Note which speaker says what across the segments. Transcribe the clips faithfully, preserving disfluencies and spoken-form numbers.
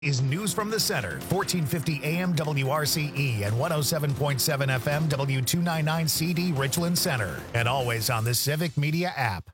Speaker 1: Is News from the Center, fourteen fifty A M W R C E and one oh seven point seven F M W two ninety-nine C D Richland Center, and always on the Civic Media app.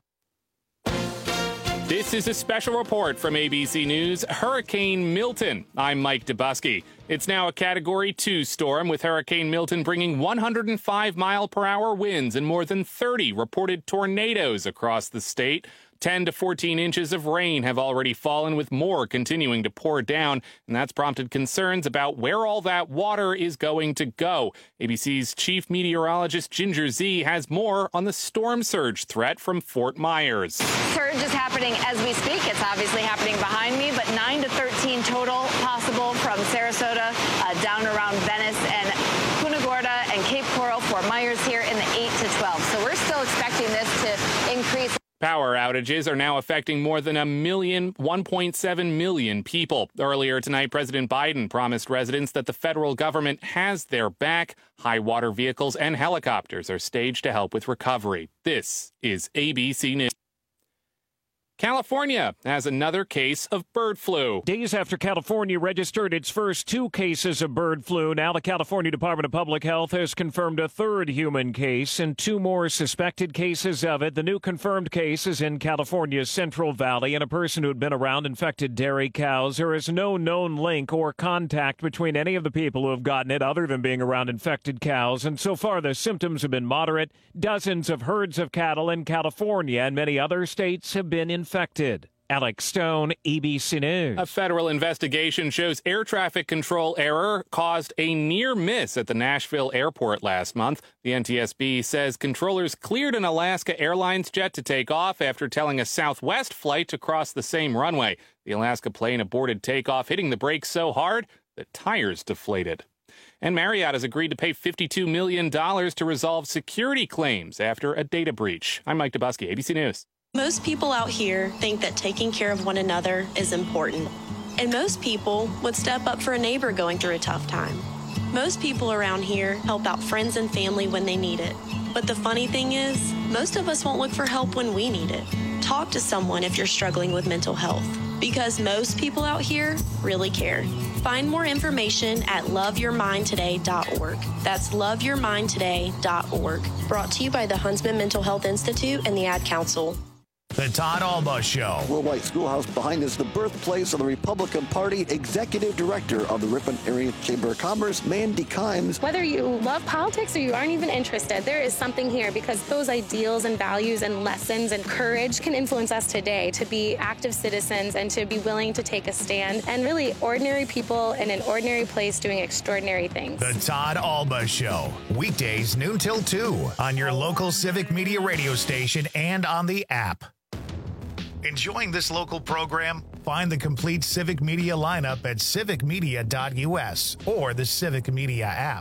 Speaker 2: This is a special report from A B C News, Hurricane Milton. I'm Mike Dubusky. It's now a Category two storm, with Hurricane Milton bringing one hundred five mile per hour winds and more than thirty reported tornadoes across the state. ten to fourteen inches of rain have already fallen, with more continuing to pour down, and that's prompted concerns about where all that water is going to go. A B C's chief meteorologist Ginger Zee has more on the storm surge threat from Fort Myers.
Speaker 3: Surge is happening as we speak. It's obviously happening behind me, but nine to thirteen total possible from Sarasota uh, down around Venice and Punta Gorda and Cape Coral. Fort Myers here in the eight to twelve. So we're still expecting this to increase.
Speaker 2: Power outages are now affecting more than a million, one point seven million people. Earlier tonight, President Biden promised residents that the federal government has their back. High water vehicles and helicopters are staged to help with recovery. This is A B C News. California has another case of bird flu.
Speaker 4: Days after California registered its first two cases of bird flu, now the California Department of Public Health has confirmed a third human case and two more suspected cases of it. The new confirmed case is in California's Central Valley, and a person who had been around infected dairy cows. There is no known link or contact between any of the people who have gotten it other than being around infected cows, and so far the symptoms have been moderate. Dozens of herds of cattle in California and many other states have been infected. Infected. Alex Stone, A B C News.
Speaker 2: A federal investigation shows air traffic control error caused a near miss at the Nashville airport last month. The N T S B says controllers cleared an Alaska Airlines jet to take off after telling a Southwest flight to cross the same runway. The Alaska plane aborted takeoff, hitting the brakes so hard that tires deflated. And Marriott has agreed to pay fifty-two million dollars to resolve security claims after a data breach. I'm Mike Dubusky, A B C News.
Speaker 5: Most people out here think that taking care of one another is important. And most people would step up for a neighbor going through a tough time. Most people around here help out friends and family when they need it. But the funny thing is, most of us won't look for help when we need it. Talk to someone if you're struggling with mental health, because most people out here really care. Find more information at love your mind today dot org. That's love your mind today dot org. Brought to you by the Huntsman Mental Health Institute and the Ad Council.
Speaker 1: The Todd Alba Show.
Speaker 6: Worldwide Schoolhouse behind is the birthplace of the Republican Party. Executive Director of the Ripon Area Chamber of Commerce, Mandy Kimes.
Speaker 7: Whether you love politics or you aren't even interested, there is something here, because those ideals and values and lessons and courage can influence us today to be active citizens and to be willing to take a stand, and really ordinary people in an ordinary place doing extraordinary things.
Speaker 1: The Todd Alba Show. Weekdays noon till two on your local Civic Media radio station and on the app. Enjoying this local program? Find the complete Civic Media lineup at civic media dot U S or the Civic Media app.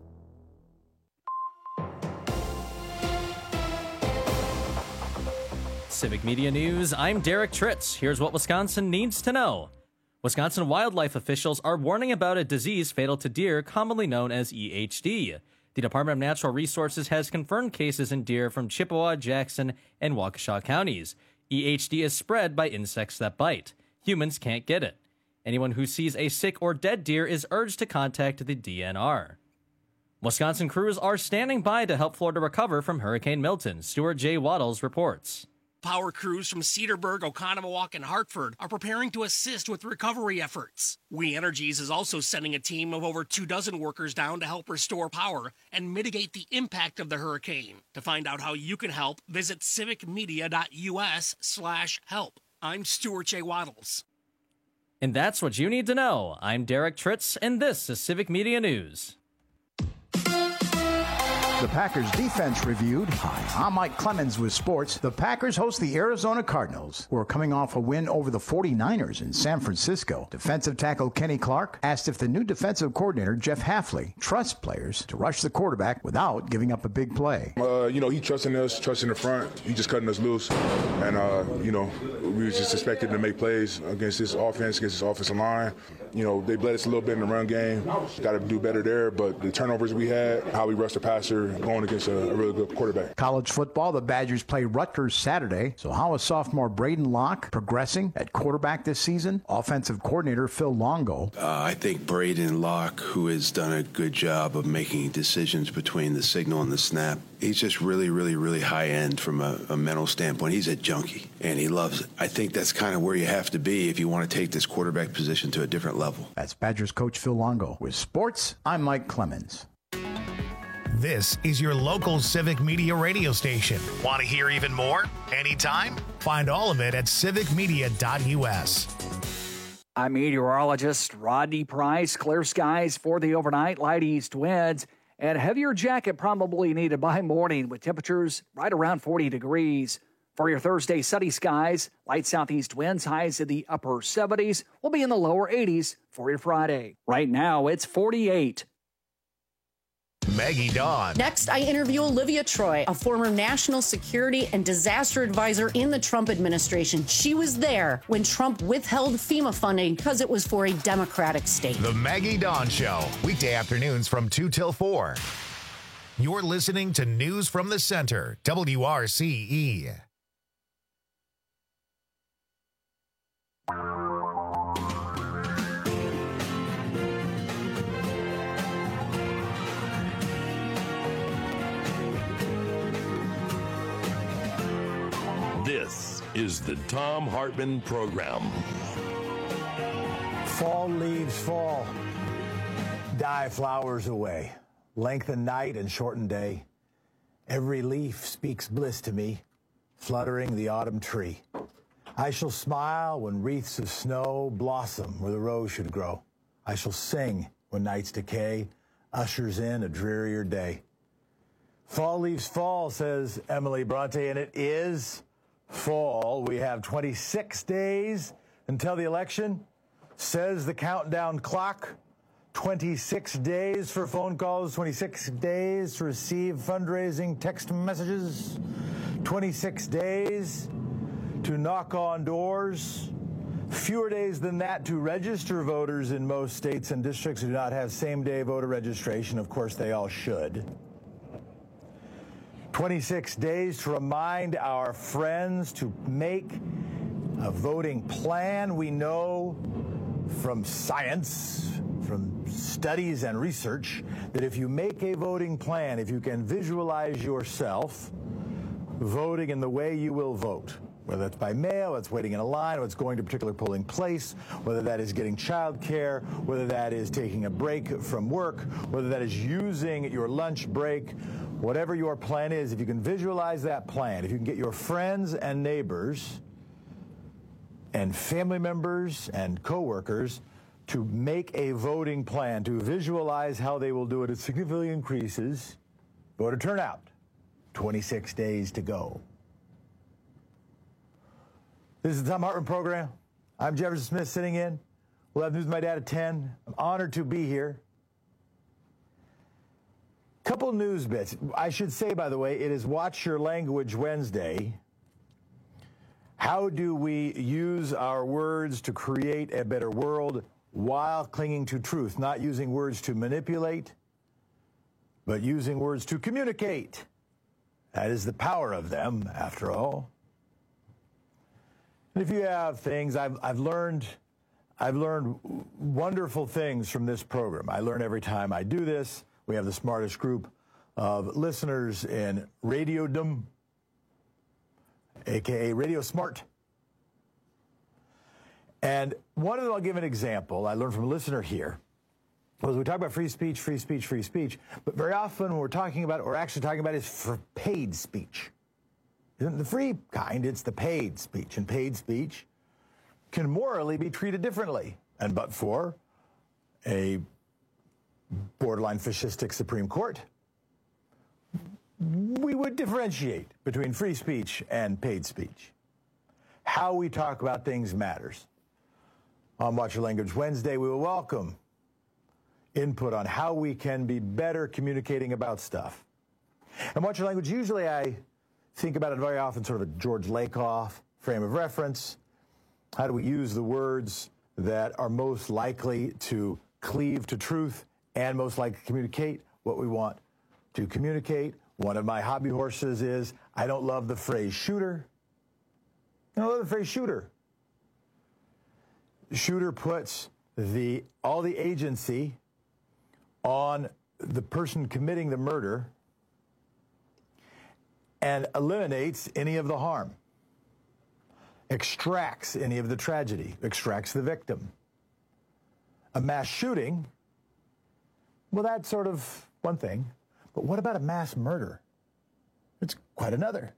Speaker 8: Civic Media News, I'm Derek Tritz. Here's what Wisconsin needs to know. Wisconsin wildlife officials are warning about a disease fatal to deer, commonly known as E H D. The Department of Natural Resources has confirmed cases in deer from Chippewa, Jackson, and Waukesha counties. E H D is spread by insects that bite. Humans can't get it. Anyone who sees a sick or dead deer is urged to contact the D N R. Wisconsin crews are standing by to help Florida recover from Hurricane Milton. Stuart J. Waddles reports.
Speaker 9: Power crews from Cedarburg, Oconomowoc, and Hartford are preparing to assist with recovery efforts. We Energies is also sending a team of over two dozen workers down to help restore power and mitigate the impact of the hurricane. To find out how you can help, visit civic media dot U S slash help. I'm Stuart J. Waddles.
Speaker 8: And that's what you need to know. I'm Derek Tritz, and this is Civic Media News.
Speaker 10: The Packers defense reviewed. Hi, I'm Mike Clemens with sports. The Packers host the Arizona Cardinals, who are coming off a win over the forty-niners in San Francisco. Defensive tackle Kenny Clark asked if the new defensive coordinator, Jeff Hafley, trusts players to rush the quarterback without giving up a big play.
Speaker 11: Uh, you know, he trusting us, trusting the front. He just cutting us loose. And, uh, you know, we was just expected to make plays against this offense, against this offensive line. You know, they bled us a little bit in the run game. Got to do better there. But the turnovers we had, how we rushed the passer, pressure going against a, a really good quarterback.
Speaker 10: College football, the Badgers play Rutgers Saturday. So how is sophomore Braden Locke progressing at quarterback this season? Offensive coordinator Phil Longo.
Speaker 12: Uh, I think Braden Locke, who has done a good job of making decisions between the signal and the snap, he's just really, really, really high end from a, a mental standpoint. He's a junkie, and he loves it. I think that's kind of where you have to be if you want to take this quarterback position to a different level.
Speaker 10: That's Badgers coach Phil Longo. With sports, I'm Mike Clemens.
Speaker 1: This is your local Civic Media radio station. Want to hear even more? Anytime? Find all of it at civic media dot u s.
Speaker 13: I'm meteorologist Rodney Price. Clear skies for the overnight, light east winds, and heavier jacket probably needed by morning with temperatures right around forty degrees. For your Thursday, sunny skies, light southeast winds, highs in the upper seventies, will be in the lower eighties for your Friday. Right now, it's forty-eight.
Speaker 1: Maggie Dawn.
Speaker 14: Next, I interview Olivia Troy, a former national security and disaster advisor in the Trump administration. She was there when Trump withheld FEMA funding because it was for a Democratic state.
Speaker 1: The Maggie Dawn Show, weekday afternoons from two till four. You're listening to News from the Center, W R C E.
Speaker 15: This is the Thom Hartmann Program.
Speaker 16: Fall leaves fall. Die flowers away. Lengthen night and shorten day. Every leaf speaks bliss to me, fluttering the autumn tree. I shall smile when wreaths of snow blossom where the rose should grow. I shall sing when night's decay ushers in a drearier day. Fall leaves fall, says Emily Bronte, and it is fall. We have twenty-six days until the election, says the countdown clock. twenty-six days for phone calls, twenty-six days to receive fundraising text messages, twenty-six days to knock on doors, fewer days than that to register voters in most states and districts who do not have same-day voter registration. Of course, they all should. twenty-six days to remind our friends to make a voting plan. We know from science, from studies and research, that if you make a voting plan, if you can visualize yourself voting in the way you will vote, whether that's by mail, it's waiting in a line, whether it's going to a particular polling place, whether that is getting child care, whether that is taking a break from work, whether that is using your lunch break, whatever your plan is, if you can visualize that plan, if you can get your friends and neighbors and family members and coworkers to make a voting plan, to visualize how they will do it, it significantly increases voter turnout. twenty-six days to go. This is the Thom Hartmann Program. I'm Jefferson Smith sitting in. We'll have News with My Dad at ten. I'm honored to be here. Couple news bits. I should say, by the way, it is Watch Your Language Wednesday. How do we use our words to create a better world while clinging to truth? Not using words to manipulate, but using words to communicate. That is the power of them, after all. And if you have things, I've, I've learned, I've learned wonderful things from this program. I learn every time I do this. We have the smartest group of listeners in Radiodom, a k a. Radio Smart. And one of them, I'll give an example. I learned from a listener here. Was we talk about free speech, free speech, free speech, but very often when we're talking about it, what we're actually talking about is for paid speech. Isn't the free kind, it's the paid speech. And paid speech can morally be treated differently. And but for a borderline fascistic Supreme Court, we would differentiate between free speech and paid speech. How we talk about things matters. On Watch Your Language Wednesday, we will welcome input on how we can be better communicating about stuff. And Watch Your Language, usually I think about it very often sort of a George Lakoff frame of reference. How do we use the words that are most likely to cleave to truth and most likely to communicate what we want to communicate. One of my hobby horses is I don't love the phrase shooter. I don't love the phrase shooter. Shooter puts the all the agency on the person committing the murder and eliminates any of the harm, extracts any of the tragedy, extracts the victim. A mass shooting, well, that's sort of one thing, but what about a mass murder? It's quite another.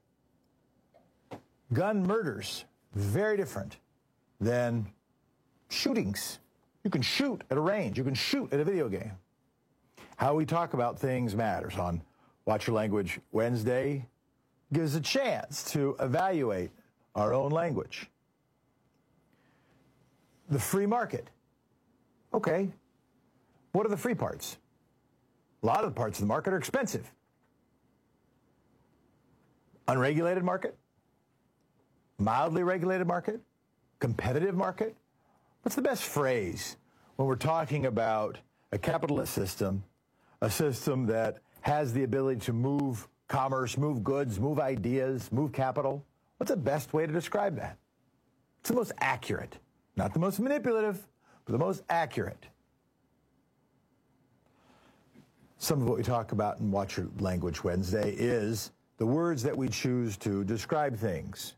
Speaker 16: Gun murders, very different than shootings. You can shoot at a range. You can shoot at a video game. How we talk about things matters. On Watch Your Language Wednesday gives a chance to evaluate our own language. The free market. Okay, what are the free parts? A lot of the parts of the market are expensive. Unregulated market, mildly regulated market, competitive market. What's the best phrase when we're talking about a capitalist system, a system that has the ability to move commerce, move goods, move ideas, move capital? What's the best way to describe that? It's the most accurate, not the most manipulative, but the most accurate. Some of what we talk about in Watch Your Language Wednesday is the words that we choose to describe things.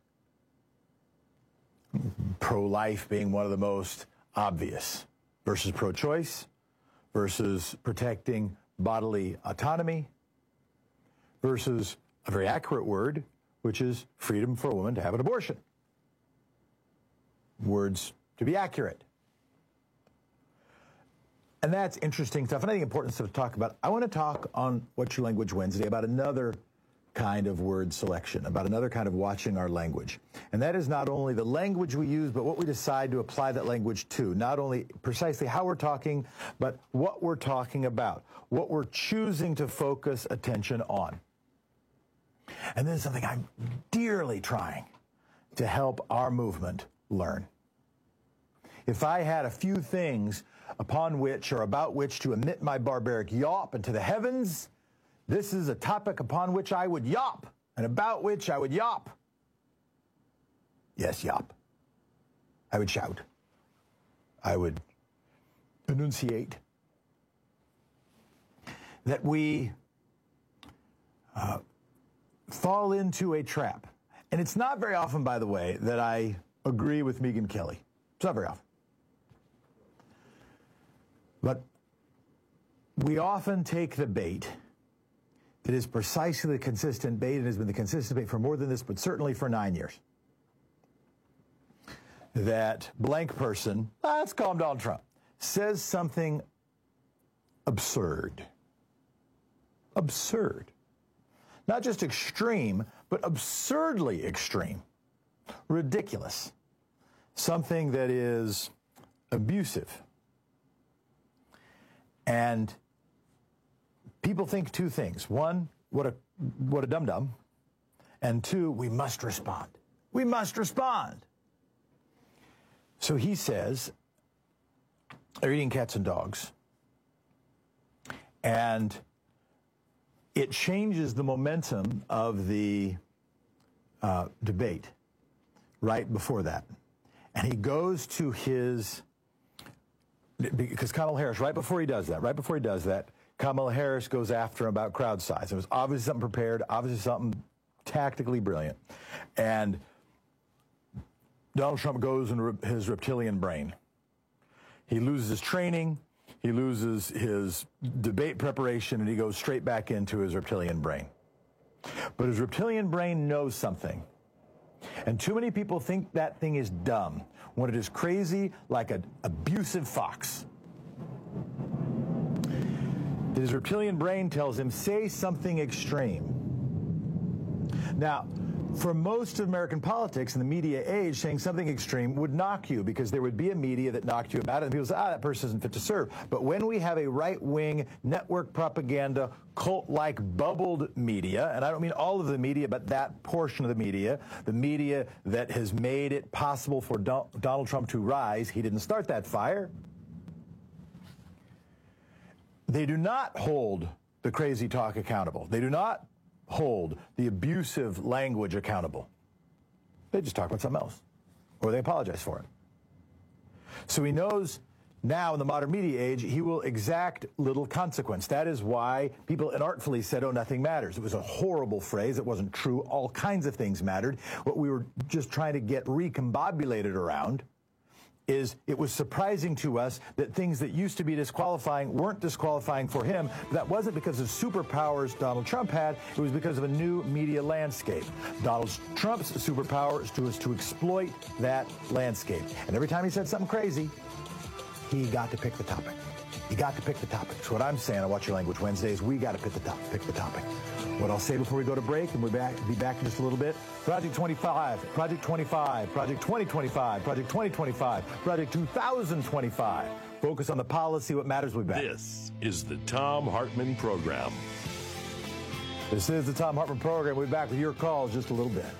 Speaker 16: Pro-life being one of the most obvious versus pro-choice versus protecting bodily autonomy versus a very accurate word, which is freedom for a woman to have an abortion. Words to be accurate. And that's interesting stuff, and I think important stuff to talk about. I want to talk on What's Your Language Wednesday about another kind of word selection, about another kind of watching our language. And that is not only the language we use, but what we decide to apply that language to. Not only precisely how we're talking, but what we're talking about, what we're choosing to focus attention on. And this is something I'm dearly trying to help our movement learn. If I had a few things upon which or about which to emit my barbaric yawp into the heavens, this is a topic upon which I would yawp and about which I would yawp. Yes, yawp. I would shout. I would enunciate that we uh, fall into a trap. And it's not very often, by the way, that I agree with Megyn Kelly. It's not very often. But we often take the bait that is precisely the consistent bait and has been the consistent bait for more than this, but certainly for nine years. That blank person, ah, let's call him Donald Trump, says something absurd. Absurd. Not just extreme, but absurdly extreme. Ridiculous. Something that is abusive. And people think two things. One, what a what a dum-dum. And two, we must respond. We must respond. So he says, they're eating cats and dogs. And it changes the momentum of the uh, debate right before that. And he goes to his, because Kamala Harris, right before he does that, right before he does that, Kamala Harris goes after him about crowd size. It was obviously something prepared, obviously something tactically brilliant. And Donald Trump goes into his reptilian brain. He loses his training, he loses his debate preparation, and he goes straight back into his reptilian brain. But his reptilian brain knows something. And too many people think that thing is dumb when it is crazy like an abusive fox. His reptilian brain tells him, say something extreme. Now, for most of American politics in the media age, saying something extreme would knock you because there would be a media that knocked you about it and people say, ah, that person isn't fit to serve. But when we have a right-wing network propaganda, cult-like bubbled media, and I don't mean all of the media, but that portion of the media, the media that has made it possible for Do- Donald Trump to rise, he didn't start that fire. They do not hold the crazy talk accountable. They do not hold the abusive language accountable. They just talk about something else, or they apologize for it. So he knows now in the modern media age, he will exact little consequence. That is why people inartfully said, oh, nothing matters. It was a horrible phrase. It wasn't true. All kinds of things mattered. What we were just trying to get recombobulated around is it was surprising to us that things that used to be disqualifying weren't disqualifying for him. That wasn't because of superpowers Donald Trump had. It was because of a new media landscape. Donald Trump's superpower was to exploit that landscape. And every time he said something crazy, he got to pick the topic. He got to pick the topic. So what I'm saying, I Watch Your Language Wednesdays, we got to pick the topic. Pick the topic. What I'll say before we go to break, and we'll back, be back in just a little bit. Project twenty-five, Project twenty-five, Project twenty twenty-five, Project twenty twenty-five, Project two thousand twenty-five. Focus on the policy, what matters, we'll be back.
Speaker 15: This is the Thom Hartmann Program.
Speaker 16: This is the Thom Hartmann Program. We'll be back with your calls just a little bit.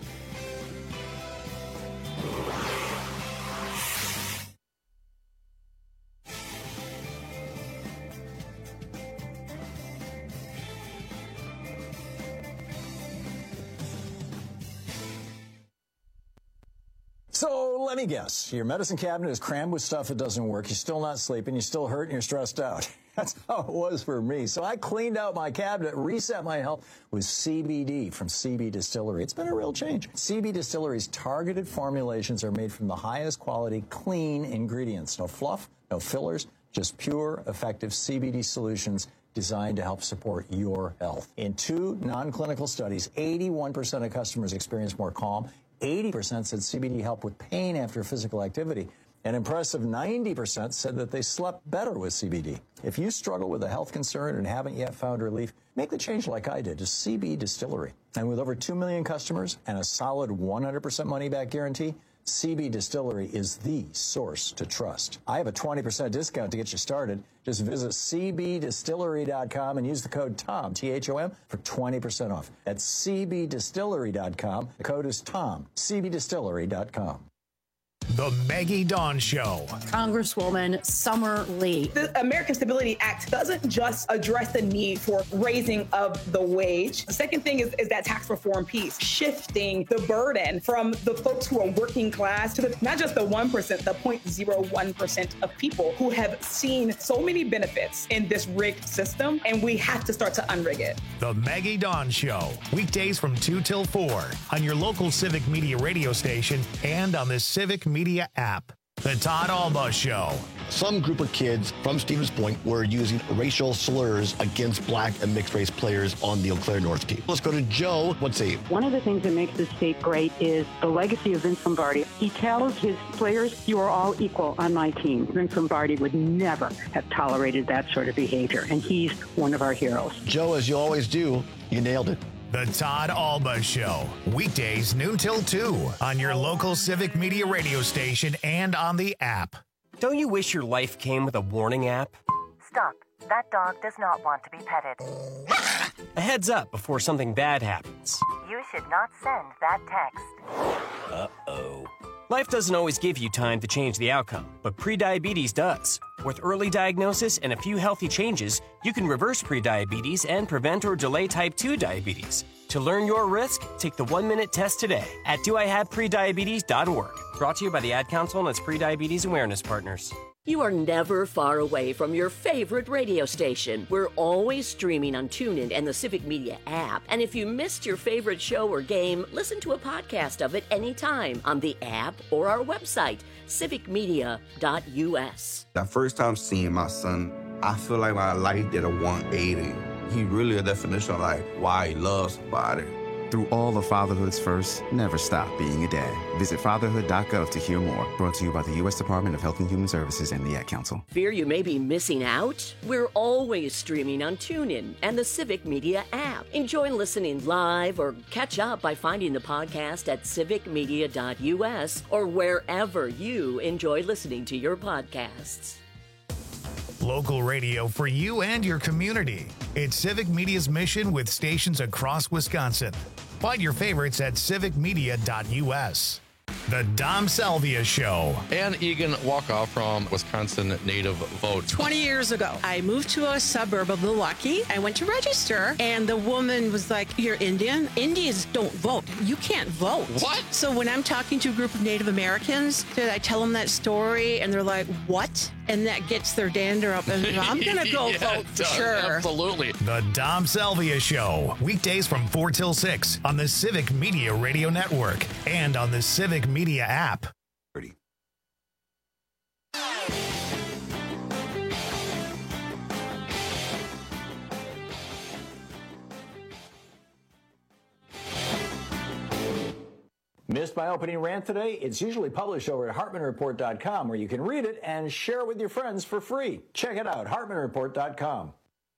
Speaker 17: So let me guess, your medicine cabinet is crammed with stuff that doesn't work. You're still not sleeping. You're still hurt and you're stressed out. That's how it was for me. So I cleaned out my cabinet, reset my health with C B D from C B Distillery. It's been a real change. C B Distillery's targeted formulations are made from the highest quality, clean ingredients. No fluff, no fillers, just pure, effective C B D solutions designed to help support your health. In two non-clinical studies, eighty-one percent of customers experienced more calm. eighty percent said C B D helped with pain after physical activity. An impressive ninety percent said that they slept better with C B D. If you struggle with a health concern and haven't yet found relief, make the change like I did to C B Distillery. And with over two million customers and a solid one hundred percent money-back guarantee, C B Distillery is the source to trust. I have a twenty percent discount to get you started. Just visit C B distillery dot com and use the code TOM, T H O M, for twenty percent off. That's C B distillery dot com. The code is TOM, C B distillery dot com.
Speaker 1: The Maggie Dawn Show.
Speaker 14: Congresswoman Summer Lee.
Speaker 18: The American Stability Act doesn't just address the need for raising of the wage. The second thing is, is that tax reform piece, shifting the burden from the folks who are working class to the, not just the one percent, the zero point zero one percent of people who have seen so many benefits in this rigged system, and we have to start to unrig it.
Speaker 1: The Maggie Dawn Show. Weekdays from two till four on your local Civic Media radio station and on the Civic Media app. The Todd Alba Show.
Speaker 19: Some group of kids from Stevens Point were using racial slurs against black and mixed race players on the Eau Claire North team. Let's go to Joe. Let's see.
Speaker 20: One of the things that makes this state great is the legacy of Vince Lombardi. He tells his players, you are all equal on my team. Vince Lombardi would never have tolerated that sort of behavior, and he's one of our heroes.
Speaker 19: Joe, as you always do, you nailed it.
Speaker 1: The Todd Alba Show. Weekdays noon till two on your local Civic Media radio station and on the app.
Speaker 21: Don't you wish your life came with a warning app?
Speaker 22: Stop. That dog does not want to be petted.
Speaker 21: A heads up before something bad happens.
Speaker 22: You should not send that text.
Speaker 21: Uh-oh. Life doesn't always give you time to change the outcome, but prediabetes does. With early diagnosis and a few healthy changes, you can reverse prediabetes and prevent or delay type two diabetes. To learn your risk, take the one-minute test today at do I have prediabetes dot org. Brought to you by the Ad Council and its prediabetes awareness partners.
Speaker 23: You are never far away from your favorite radio station. We're always streaming on TuneIn and the Civic Media app. And if you missed your favorite show or game, listen to a podcast of it anytime on the app or our website, civic media dot U S.
Speaker 24: The first time seeing my son, I feel like my life did a one eighty. He really a definition of like why he loves somebody.
Speaker 25: Through all of fatherhood's first, never stop being a dad. Visit fatherhood dot gov to hear more. Brought to you by the U S Department of Health and Human Services and the Ad Council.
Speaker 23: Fear you may be missing out? We're always streaming on TuneIn and the Civic Media app. Enjoy listening live or catch up by finding the podcast at civic media dot U S or wherever you enjoy listening to your podcasts.
Speaker 1: Local radio for you and your community. It's Civic Media's mission with stations across Wisconsin. Find your favorites at civic media dot U S. The Dom Salvia Show.
Speaker 2: Ann Egan Walkoff from Wisconsin Native Vote.
Speaker 3: twenty years ago, I moved to a suburb of Milwaukee. I went to register, and the woman was like, "You're Indian? Indians don't vote. You can't vote."
Speaker 2: What?
Speaker 3: So when I'm talking to a group of Native Americans, I tell them that story, and they're like, "What?" And that gets their dander up, and I'm going to go
Speaker 2: Yeah,
Speaker 3: vote for
Speaker 2: Dom,
Speaker 3: sure.
Speaker 2: Absolutely.
Speaker 1: The Dom Salvia Show. Weekdays from four till six on the Civic Media Radio Network and on the Civic Media app.
Speaker 17: Missed my opening rant today? It's usually published over at Hartman Report dot com, where you can read it and share it with your friends for free. Check it out, Hartman Report dot com.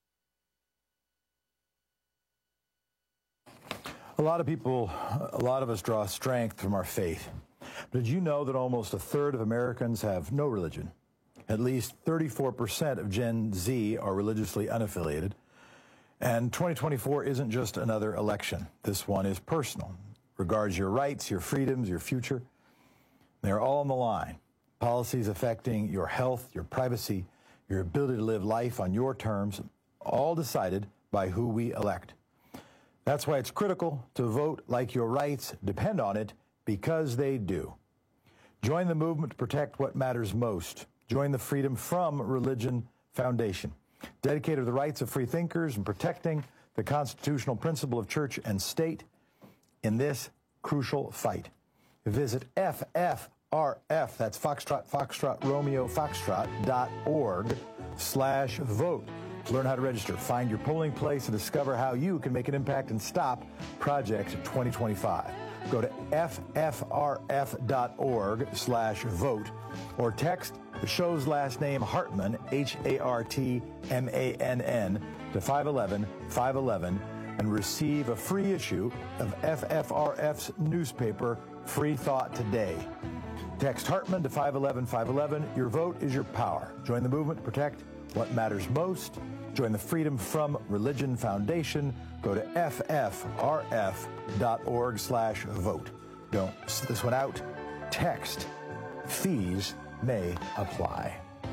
Speaker 16: A lot of people, a lot of us draw strength from our faith. But did you know that almost a third of Americans have no religion? At least thirty-four percent of Gen Z are religiously unaffiliated. And twenty twenty-four isn't just another election. This one is personal. Regards your rights, your freedoms, your future. They're all on the line. Policies affecting your health, your privacy, your ability to live life on your terms, all decided by who we elect. That's why it's critical to vote like your rights depend on it, because they do. Join the movement to protect what matters most. Join the Freedom from Religion Foundation, dedicated to the rights of free thinkers and protecting the constitutional principle of church and state in this crucial fight. Visit F F R F, that's Foxtrot, Foxtrot, Romeo, Foxtrot dot org slash vote. To learn how to register, find your polling place, and discover how you can make an impact and stop Project twenty twenty-five. Go to F F R F dot org slash vote or text the show's last name, Hartman, H A R T M A N N, to five one one, five one one and receive a free issue of F F R F's newspaper, Free Thought Today. Text Hartman to five one one, five one one. Your vote is your power. Join the movement to protect what matters most. Join the Freedom from Religion Foundation. Go to F F R F dot org slash vote. Don't sit this one out. Text. Fees may apply.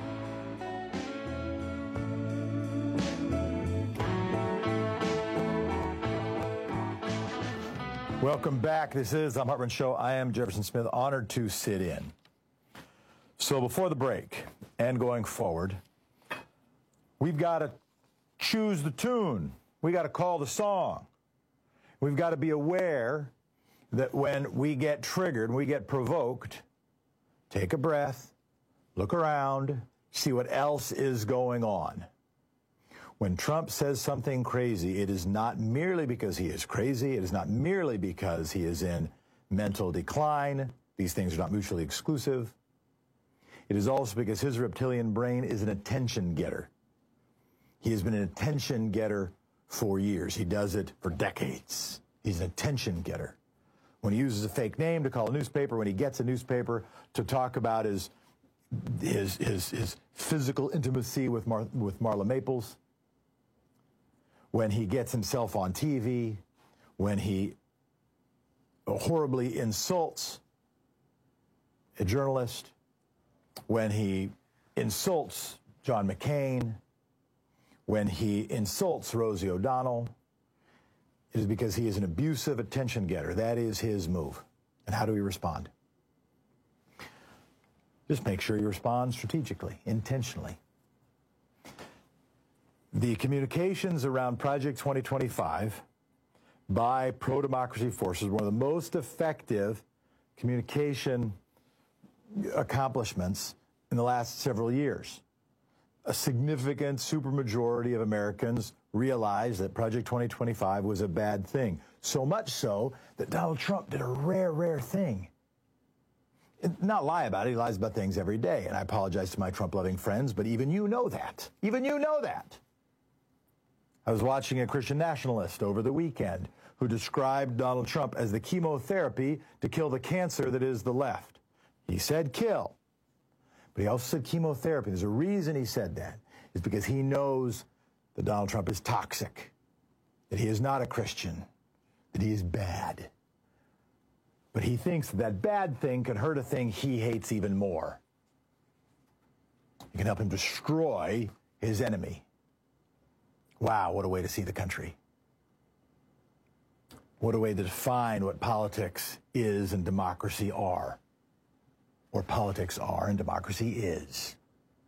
Speaker 16: Welcome back. This is the Hartman Show. I am Jefferson Smith, honored to sit in. So before the break and going forward, we've got to choose the tune. We got to call the song. We've got to be aware that when we get triggered, when we get provoked, take a breath, look around, see what else is going on. When Trump says something crazy, it is not merely because he is crazy. It is not merely because he is in mental decline. These things are not mutually exclusive. It is also because his reptilian brain is an attention getter. He has been an attention getter for years. He does it for decades. He's an attention getter. When he uses a fake name to call a newspaper, when he gets a newspaper to talk about his his his, his physical intimacy with Mar- with Marla Maples, when he gets himself on T V, when he horribly insults a journalist, when he insults John McCain, when he insults Rosie O'Donnell, it is because he is an abusive attention getter. That is his move. And how do we respond? Just make sure you respond strategically, intentionally. The communications around Project twenty twenty-five by pro-democracy forces, one of the most effective communication accomplishments in the last several years. A significant supermajority of Americans realized that Project twenty twenty-five was a bad thing. So much so that Donald Trump did a rare, rare thing. Not lie about it. He lies about things every day. And I apologize to my Trump-loving friends, but even you know that. Even you know that. I was watching a Christian nationalist over the weekend who described Donald Trump as the chemotherapy to kill the cancer that is the left. He said kill, but he also said chemotherapy. There's a reason he said that. It's because he knows that Donald Trump is toxic, that he is not a Christian, that he is bad. But he thinks that bad thing can hurt a thing he hates even more. It can help him destroy his enemy. Wow, what a way to see the country. What a way to define what politics is and democracy are. Or politics are and democracy is.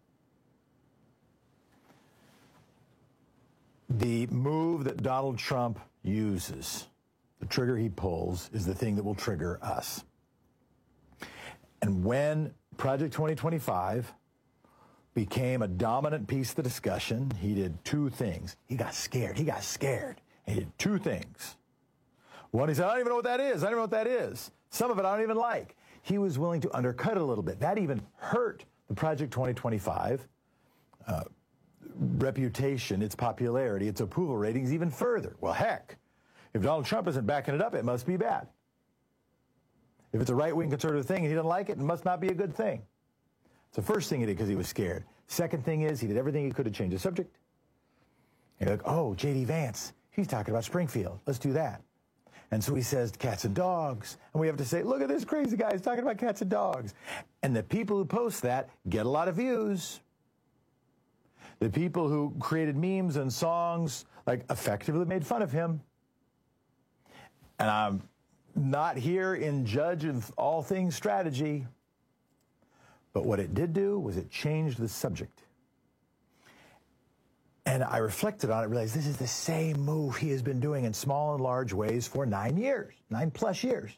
Speaker 16: The move that Donald Trump uses, the trigger he pulls, is the thing that will trigger us. And when Project twenty twenty-five became a dominant piece of the discussion, he did two things. He got scared. He got scared. And he did two things. One, he said, I don't even know what that is. I don't know what that is. Some of it I don't even like. He was willing to undercut it a little bit. That even hurt the Project twenty twenty-five uh, reputation, its popularity, its approval ratings even further. Well, heck, if Donald Trump isn't backing it up, it must be bad. If it's a right-wing conservative thing and he doesn't like it, it must not be a good thing. It's the first thing he did because he was scared. Second thing is he did everything he could to change the subject. And you're like, oh, J D Vance, he's talking about Springfield. Let's do that. And so he says cats and dogs. And we have to say, look at this crazy guy. He's talking about cats and dogs. And the people who post that get a lot of views. The people who created memes and songs, like, effectively made fun of him. And I'm not here in judge of all things strategy. But what it did do was it changed the subject. And I reflected on it, realized this is the same move he has been doing in small and large ways for nine years, nine plus years.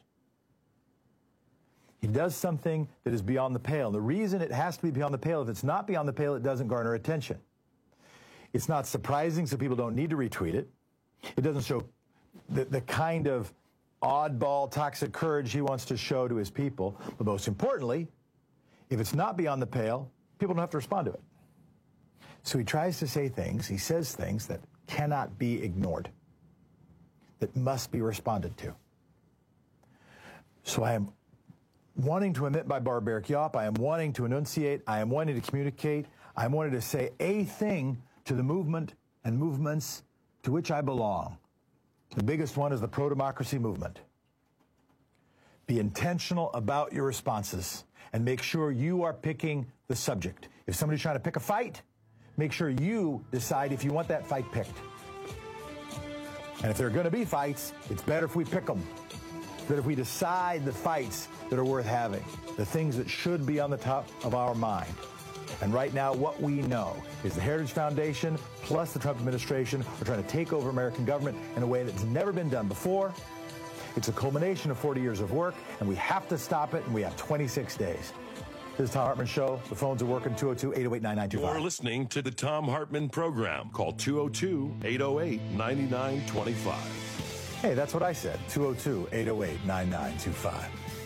Speaker 16: He does something that is beyond the pale. The reason it has to be beyond the pale, if it's not beyond the pale, it doesn't garner attention. It's not surprising, so people don't need to retweet it. It doesn't show the, the kind of oddball, toxic courage he wants to show to his people. But most importantly, if it's not beyond the pale, people don't have to respond to it. So he tries to say things, he says things that cannot be ignored, that must be responded to. So I am wanting to emit my barbaric yawp, I am wanting to enunciate, I am wanting to communicate, I am wanting to say a thing to the movement and movements to which I belong. The biggest one is the pro-democracy movement. Be intentional about your responses and make sure you are picking the subject. If somebody's trying to pick a fight, make sure you decide if you want that fight picked. And if there are going to be fights, it's better if we pick them. It's better if we decide the fights that are worth having, the things that should be on the top of our mind. And right now, what we know is the Heritage Foundation plus the Trump administration are trying to take over American government in a way that's never been done before. It's a culmination of forty years of work, and we have to stop it, and we have twenty-six days. This is Tom Hartman Show. The phones are working, two oh two, eight oh eight, nine nine two five.
Speaker 15: You're listening to the Tom Hartman Program. Call two oh two, eight oh eight, nine nine two five.
Speaker 16: Hey, that's what I said, two oh two, eight oh eight, nine nine two five.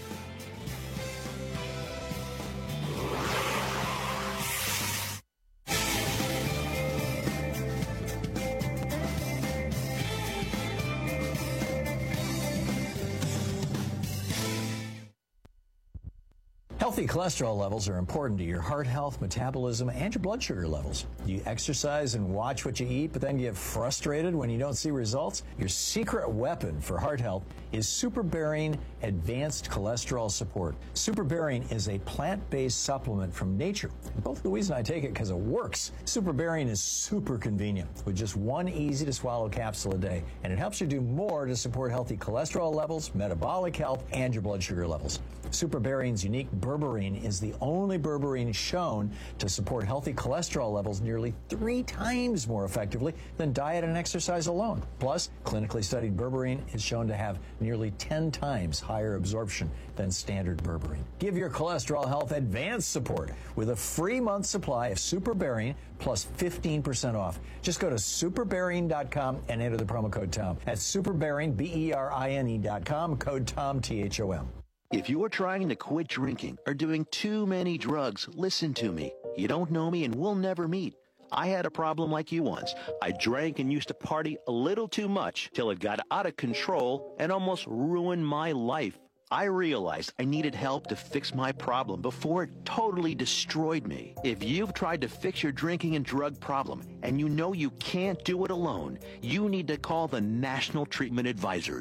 Speaker 17: Healthy cholesterol levels are important to your heart health, metabolism, and your blood sugar levels. You exercise and watch what you eat, but then get frustrated when you don't see results? Your secret weapon for heart health is SuperBarian Advanced Cholesterol Support. SuperBarian is a plant-based supplement from nature. Both Louise and I take it because it works. SuperBarian is super convenient with just one easy-to-swallow capsule a day, and it helps you do more to support healthy cholesterol levels, metabolic health, and your blood sugar levels. SuperBarian's unique berberine is the only berberine shown to support healthy cholesterol levels nearly three times more effectively than diet and exercise alone. Plus, clinically studied berberine is shown to have nearly ten times higher absorption than standard berberine. Give your cholesterol health advanced support with a free month supply of SuperBarian plus fifteen percent off. Just go to superbarian dot com and enter the promo code Tom. That's superbarian, B E R I N E dot com, code Tom, T H O M.
Speaker 4: If you're trying to quit drinking or doing too many drugs, listen to me. You don't know me and we'll never meet. I had a problem like you once. I drank and used to party a little too much till it got out of control and almost ruined my life. I realized I needed help to fix my problem before it totally destroyed me. If you've tried to fix your drinking and drug problem and you know you can't do it alone, you need to call the National Treatment Advisors.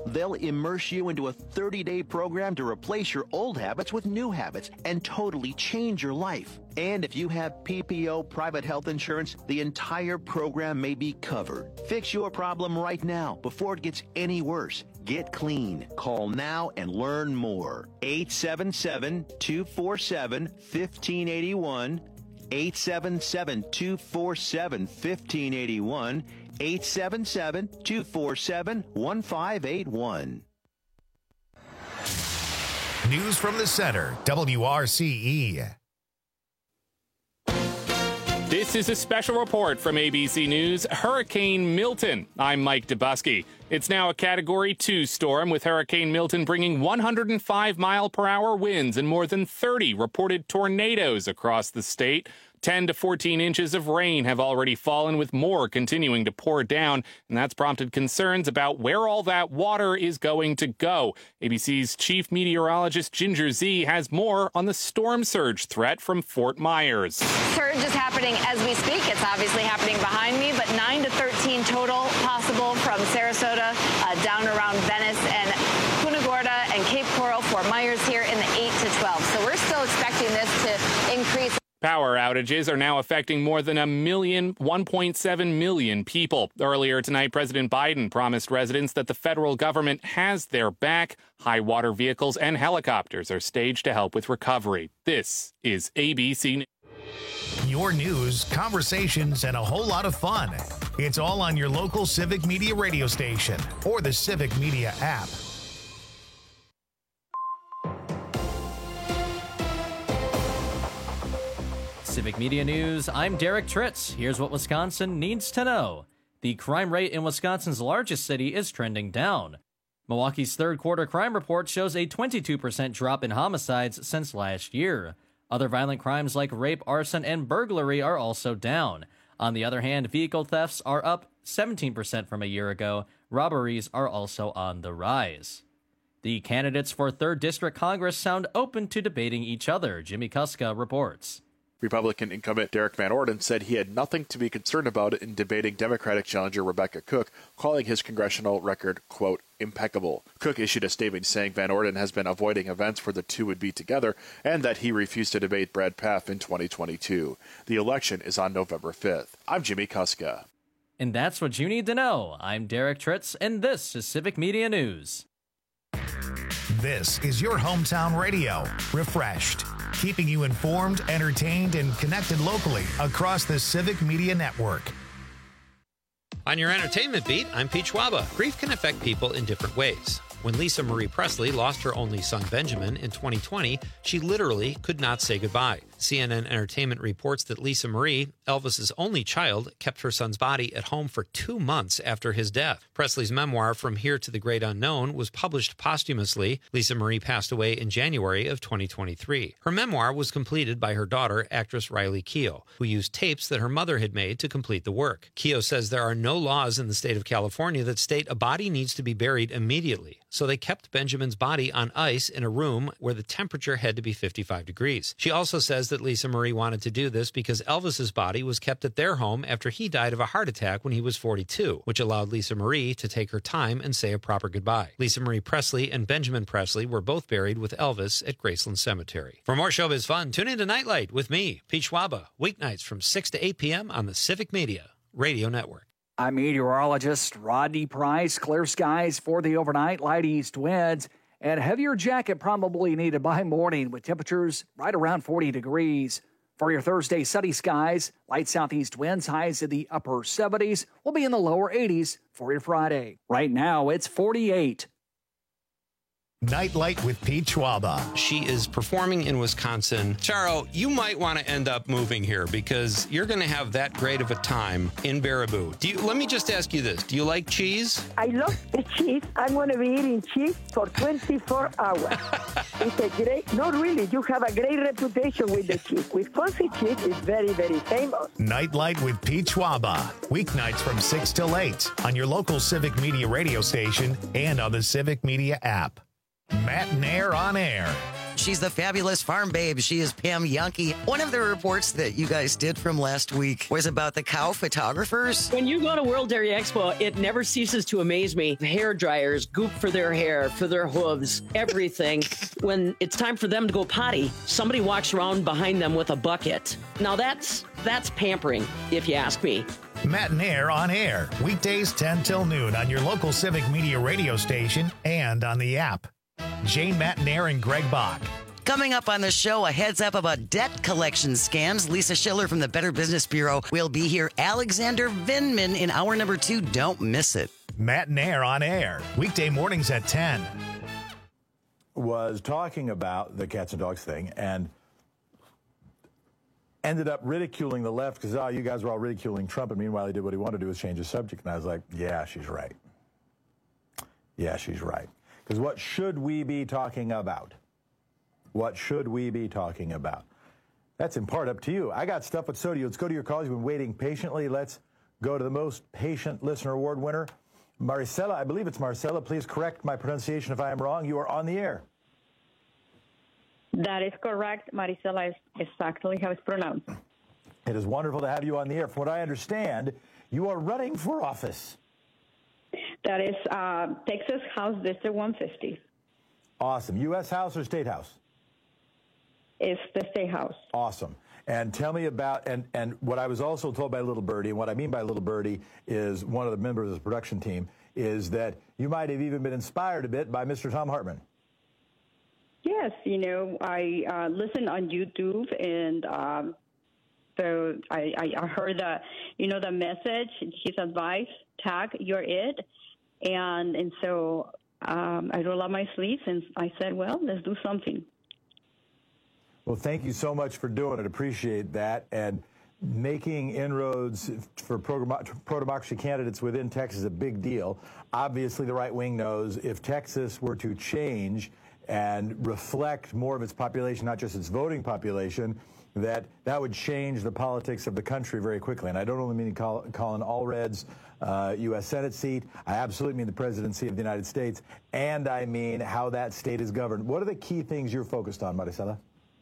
Speaker 4: They'll immerse you into a thirty-day program to replace your old habits with new habits and totally change your life. And if you have P P O private health insurance, the entire program may be covered. Fix your problem right now before it gets any worse. Get clean. Call now and learn more. eight seven seven, two four seven, one five eight one. eight seven seven, two four seven, one five eight one. eight seven seven, two four seven, one five eight one.
Speaker 1: News from the Center, W R C E.
Speaker 5: This is a special report from A B C News, Hurricane Milton. I'm Mike Dubusky. It's now a Category two storm, with Hurricane Milton bringing one hundred five mile per hour winds and more than thirty reported tornadoes across the state. ten to fourteen inches of rain have already fallen, with more continuing to pour down, and that's prompted concerns about where all that water is going to go. A B C's chief meteorologist Ginger Zee has more on the storm surge threat from Fort Myers.
Speaker 6: Surge is happening as we speak. It's obviously happening behind me, but nine to thirteen total possible from Sarasota uh, down around Venice and Punta Gorda and Cape Coral. Fort Myers here in the eight to twelve. So we're still expecting this to increase.
Speaker 5: Power outages are now affecting more than a million, one point seven million people. Earlier tonight, President Biden promised residents that the federal government has their back. High water vehicles and helicopters are staged to help with recovery. This is A B C News.
Speaker 1: Your news, conversations, and a whole lot of fun. It's all on your local Civic Media radio station or the Civic Media app.
Speaker 7: Civic Media News, I'm Derek Tritz. Here's what Wisconsin needs to know. The crime rate in Wisconsin's largest city is trending down. Milwaukee's third quarter crime report shows a twenty-two percent drop in homicides since last year. Other violent crimes like rape, arson, and burglary are also down. On the other hand, vehicle thefts are up seventeen percent from a year ago. Robberies are also on the rise. The candidates for third District Congress sound open to debating each other. Jimmy Kuska reports.
Speaker 8: Republican incumbent Derek Van Orden said he had nothing to be concerned about in debating Democratic challenger Rebecca Cook, calling his congressional record, quote, impeccable. Cook issued a statement saying Van Orden has been avoiding events where the two would be together and that he refused to debate Brad Pfaff in twenty twenty-two. The election is on November fifth. I'm Jimmy Kuska.
Speaker 7: And that's what you need to know. I'm Derek Tritz, and this is Civic Media News.
Speaker 1: This is your hometown radio, refreshed, keeping you informed, entertained, and connected locally across the Civic Media Network.
Speaker 9: On your entertainment beat, I'm Pete Schwaba. Grief can affect people in different ways. When Lisa Marie Presley lost her only son Benjamin in twenty twenty, she literally could not say goodbye. C N N Entertainment reports that Lisa Marie, Elvis's only child, kept her son's body at home for two months after his death. Presley's memoir, From Here to the Great Unknown, was published posthumously. Lisa Marie passed away in January of twenty twenty-three. Her memoir was completed by her daughter, actress Riley Keough, who used tapes that her mother had made to complete the work. Keough says there are no laws in the state of California that state a body needs to be buried immediately. So they kept Benjamin's body on ice in a room where the temperature had to be fifty-five degrees. She also says that Lisa Marie wanted to do this because Elvis's body was kept at their home after he died of a heart attack when he was forty-two, which allowed Lisa Marie to take her time and say a proper goodbye. Lisa Marie Presley and Benjamin Presley were both buried with Elvis at Graceland Cemetery. For more showbiz fun, tune into Nightlight with me, Pete Schwaba, weeknights from six to eight p.m. on the Civic Media Radio Network.
Speaker 13: I'm meteorologist Rodney Price. Clear skies for the overnight, light east winds, and heavier jacket probably needed by morning with temperatures right around forty degrees. For your Thursday, sunny skies, light southeast winds, highs in the upper seventies, will be in the lower eighties for your Friday. Right now, it's forty-eight.
Speaker 1: Nightlight with Pete Schwaba.
Speaker 9: She is performing in Wisconsin. Charo, you might want to end up moving here because you're going to have that great of a time in Baraboo. Do you, let me just ask you this. Do you like cheese?
Speaker 26: I love the cheese. I'm going to be eating cheese for twenty-four hours. It's a great, no really, you have a great reputation with the cheese. Wisconsin cheese is very, very famous.
Speaker 1: Nightlight with Pete Schwaba. Weeknights from six till eight on your local Civic Media radio station and on the Civic Media app. Matt Nair on air.
Speaker 10: She's the fabulous farm babe. She is Pam Yankee. One of the reports that you guys did from last week was about the cow photographers.
Speaker 3: When you go to World Dairy Expo, it never ceases to amaze me. Hair dryers, goop for their hair, for their hooves, everything. When it's time for them to go potty, somebody walks around behind them with a bucket. Now that's that's pampering, if you ask me.
Speaker 1: Matt and Air on air, weekdays ten till noon on your local Civic Media radio station and on the app. Jane Matt and Air and Greg Bach.
Speaker 10: Coming up on the show, a heads up about debt collection scams. Lisa Schiller from the Better Business Bureau will be here. Alexander Vinman in hour number two. Don't miss it.
Speaker 1: Matt and Air on air, weekday mornings at ten.
Speaker 16: Was talking about the cats and dogs thing and ended up ridiculing the left because, oh, you guys were all ridiculing Trump, and meanwhile he did what he wanted to do was change the subject. And I was like, yeah, she's right. Yeah, she's right. Because what should we be talking about? What should we be talking about? That's in part up to you. I got stuff, but so do you. Let's go to your calls. You've been waiting patiently. Let's go to the most patient listener award winner, Maricela. I believe it's Maricela. Please correct my pronunciation if I am wrong. You are on the air.
Speaker 11: That is correct. Maricela is exactly how it's pronounced.
Speaker 16: It is wonderful to have you on the air. From what I understand, you are running for office.
Speaker 11: That is uh, Texas House District one fifty.
Speaker 16: Awesome. U S House or State House?
Speaker 11: It's the State House.
Speaker 16: Awesome. And tell me about, and, and what I was also told by Little Birdie, and what I mean by Little Birdie is one of the members of the production team, is that you might have even been inspired a bit by Mister Thom Hartmann.
Speaker 11: Yes, you know, I uh, listen on YouTube, and um, so I, I heard the, you know, the message, his advice, tag, you're it. And, and so um, I rolled up my sleeves, and I said, well, let's do something.
Speaker 16: Well, thank you so much for doing it. Appreciate that. And making inroads for pro-democracy candidates within Texas is a big deal. Obviously, the right wing knows if Texas were to change and reflect more of its population, not just its voting population, that that would change the politics of the country very quickly. And I don't only mean Colin Allred's uh, U S Senate seat. I absolutely mean the presidency of the United States. And I mean how that state is governed. What are the key things you're focused on, Maricela?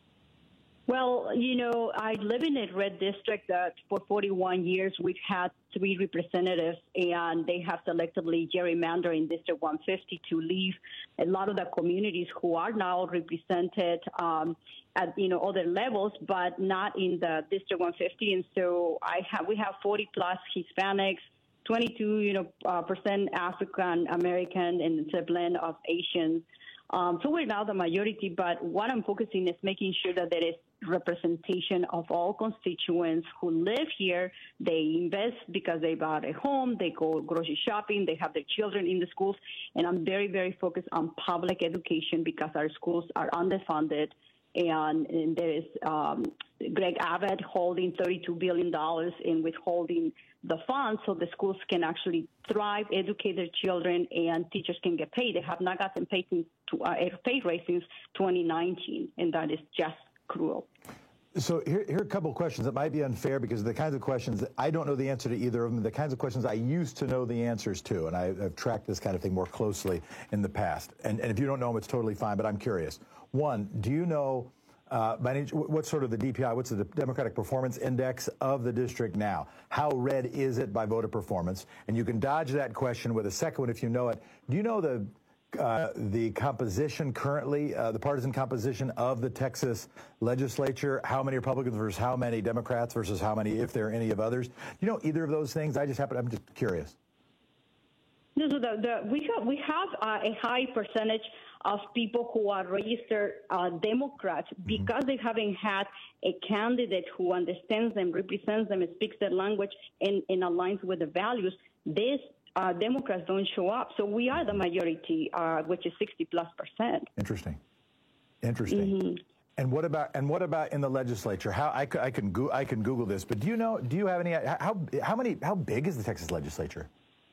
Speaker 11: Well, you know, I live in a red district that for forty-one years we've had three representatives, and they have selectively gerrymandered in District one fifty to leave a lot of the communities who are now represented um, at, you know, other levels, but not in the District one fifty. And so I have, we have forty plus Hispanics, twenty-two, you know, uh, percent African American, and it's a blend of Asians. Um, so we're now the majority, but what I'm focusing is making sure that there is representation of all constituents who live here. They invest because they bought a home, they go grocery shopping, they have their children in the schools, and I'm very, very focused on public education because our schools are underfunded. And, and there is um, Greg Abbott holding thirty-two billion dollars in withholding the funds so the schools can actually thrive, educate their children, and teachers can get paid. They have not gotten paid, to, uh, pay raise since twenty nineteen, and that is just cruel.
Speaker 16: So here, here are a couple of questions that might be unfair because the kinds of questions that I don't know the answer to either of them, the kinds of questions I used to know the answers to, and I, I've tracked this kind of thing more closely in the past. And, and if you don't know them, it's totally fine, but I'm curious. One, do you know uh, by any, what's sort of the D P I, what's the Democratic Performance Index of the district now? How red is it by voter performance? And you can dodge that question with a second one if you know it. Do you know the Uh, the composition currently, uh, the partisan composition of the Texas legislature, how many Republicans versus how many Democrats versus how many, if there are any of others? Do you know either of those things? I just happen, I'm just curious.
Speaker 11: No, so the, the, we have, we have uh, a high percentage of people who are registered uh, Democrats because mm-hmm. they haven't had a candidate who understands them, represents them, and speaks their language and, and aligns with the values. This Uh, Democrats don't show up. So we are the majority, uh, which is sixty plus percent.
Speaker 16: Interesting. Interesting.
Speaker 11: Mm-hmm.
Speaker 16: And what about and what about in the legislature? How I, I can go, I can Google this, but do you know? Do you have any? How how many? How big is the Texas legislature?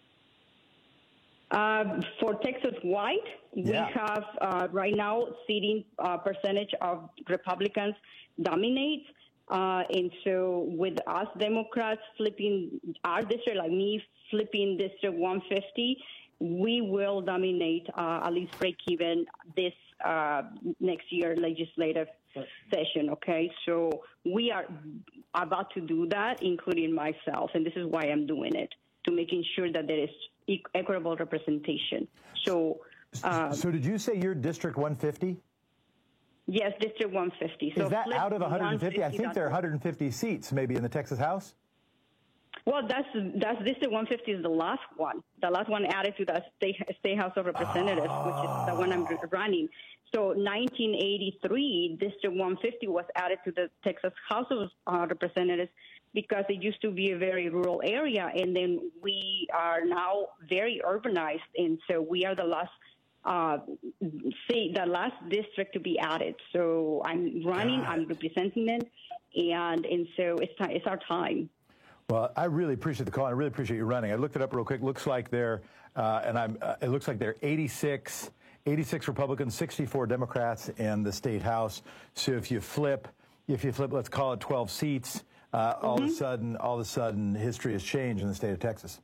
Speaker 11: Uh, for Texas wide, yeah. we have uh, right now seating uh, percentage of Republicans dominates. Uh, and so with us Democrats flipping our district, like me flipping District one fifty, we will dominate, uh, at least break even this uh, next year legislative session, okay? So we are about to do that, including myself, and this is why I'm doing it, to making sure that there is e- equitable representation. So, uh,
Speaker 12: so did you say you're District one fifty?
Speaker 11: Yes, District one fifty. So
Speaker 12: is that out of one hundred fifty? I think there are one hundred fifty seats maybe in the Texas House.
Speaker 11: Well, that's that's District one fifty is the last one. The last one added to the State, State House of Representatives, oh. which is the one I'm running. So nineteen eighty-three, District one fifty was added to the Texas House of uh, Representatives because it used to be a very rural area, and then we are now very urbanized, and so we are the last uh, see, the last district to be added. So I'm running, God. I'm representing it, and and so it's time, it's our time.
Speaker 12: Well, I really appreciate the call. I really appreciate you running. I looked it up real quick. Looks like they're, uh, and I'm. Uh, it looks like they're eighty-six, eighty-six Republicans, sixty-four Democrats in the state house. So if you flip, if you flip, let's call it twelve seats. Uh, mm-hmm. All of a sudden, all of a sudden, history has changed in the state of Texas.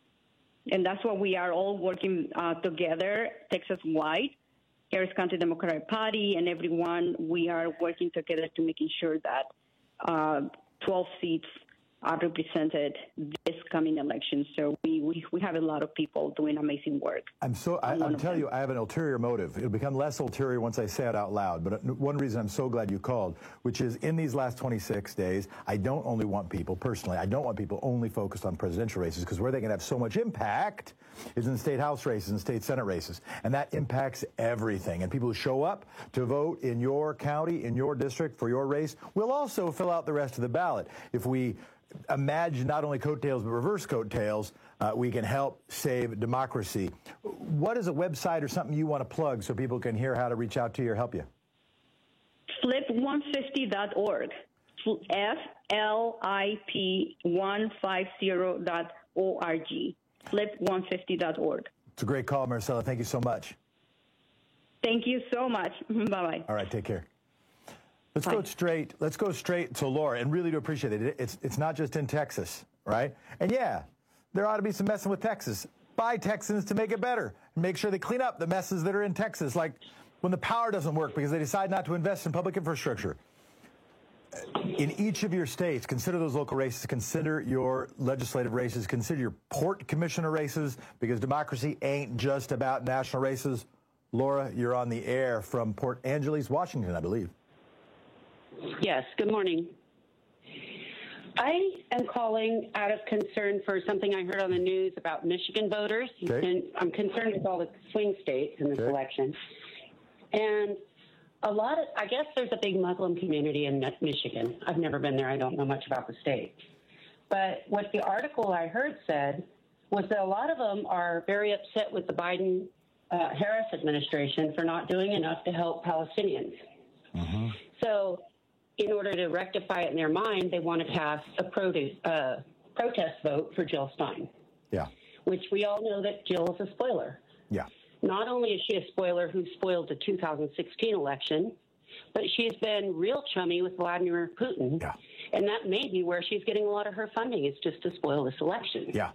Speaker 11: And that's what we are all working uh, together, Texas-wide, Harris County Democratic Party, and everyone. We are working together to making sure that uh, twelve seats are represented this coming election. So we, we, we have a lot of people doing amazing work.
Speaker 12: I'm so, I, I'm telling you, I have an ulterior motive. It'll become less ulterior once I say it out loud. But one reason I'm so glad you called, which is in these last twenty-six days, I don't only want people, personally, I don't want people only focused on presidential races, because where they can have so much impact is in state house races and state senate races. And that impacts everything. And people who show up to vote in your county, in your district, for your race, will also fill out the rest of the ballot. If we imagine not only coattails but reverse coattails, uh, we can help save democracy. What is a website or something you want to plug so people can hear how to reach out to you or help you?
Speaker 11: flip one fifty dot org. F L I P one fifty dot org. flip one fifty dot org.
Speaker 12: It's a great call, Marcella. Thank you so much.
Speaker 11: Thank you so much. Bye-bye.
Speaker 12: All right, take care. Let's
Speaker 11: Bye.
Speaker 12: go straight. Let's go straight to Laura, and really do appreciate it. It's it's not just in Texas, right? And yeah, there ought to be some messing with Texas by Texans to make it better. Make sure they clean up the messes that are in Texas, like when the power doesn't work because they decide not to invest in public infrastructure. In each of your states, consider those local races, consider your legislative races, consider your port commissioner races, because democracy ain't just about national races. Laura, you're on the air from Port Angeles, Washington, I believe.
Speaker 14: Yes, good morning. I am calling out of concern for something I heard on the news about Michigan voters.
Speaker 12: Okay.
Speaker 14: And I'm concerned with all the swing states in this okay. election. And a lot of, I guess there's a big Muslim community in Michigan. I've never been there. I don't know much about the state. But what the article I heard said was that a lot of them are very upset with the Biden uh, Harris administration for not doing enough to help Palestinians. Mm-hmm. So in order to rectify it in their mind, they want to pass a produce, uh, protest vote for Jill Stein.
Speaker 12: Yeah.
Speaker 14: Which we all know that Jill is a spoiler.
Speaker 12: Yeah.
Speaker 14: Not only is she a spoiler who spoiled the two thousand sixteen election, but she's been real chummy with Vladimir Putin.
Speaker 12: Yeah.
Speaker 14: And that may be where she's getting a lot of her funding, is just to spoil this election.
Speaker 12: Yeah.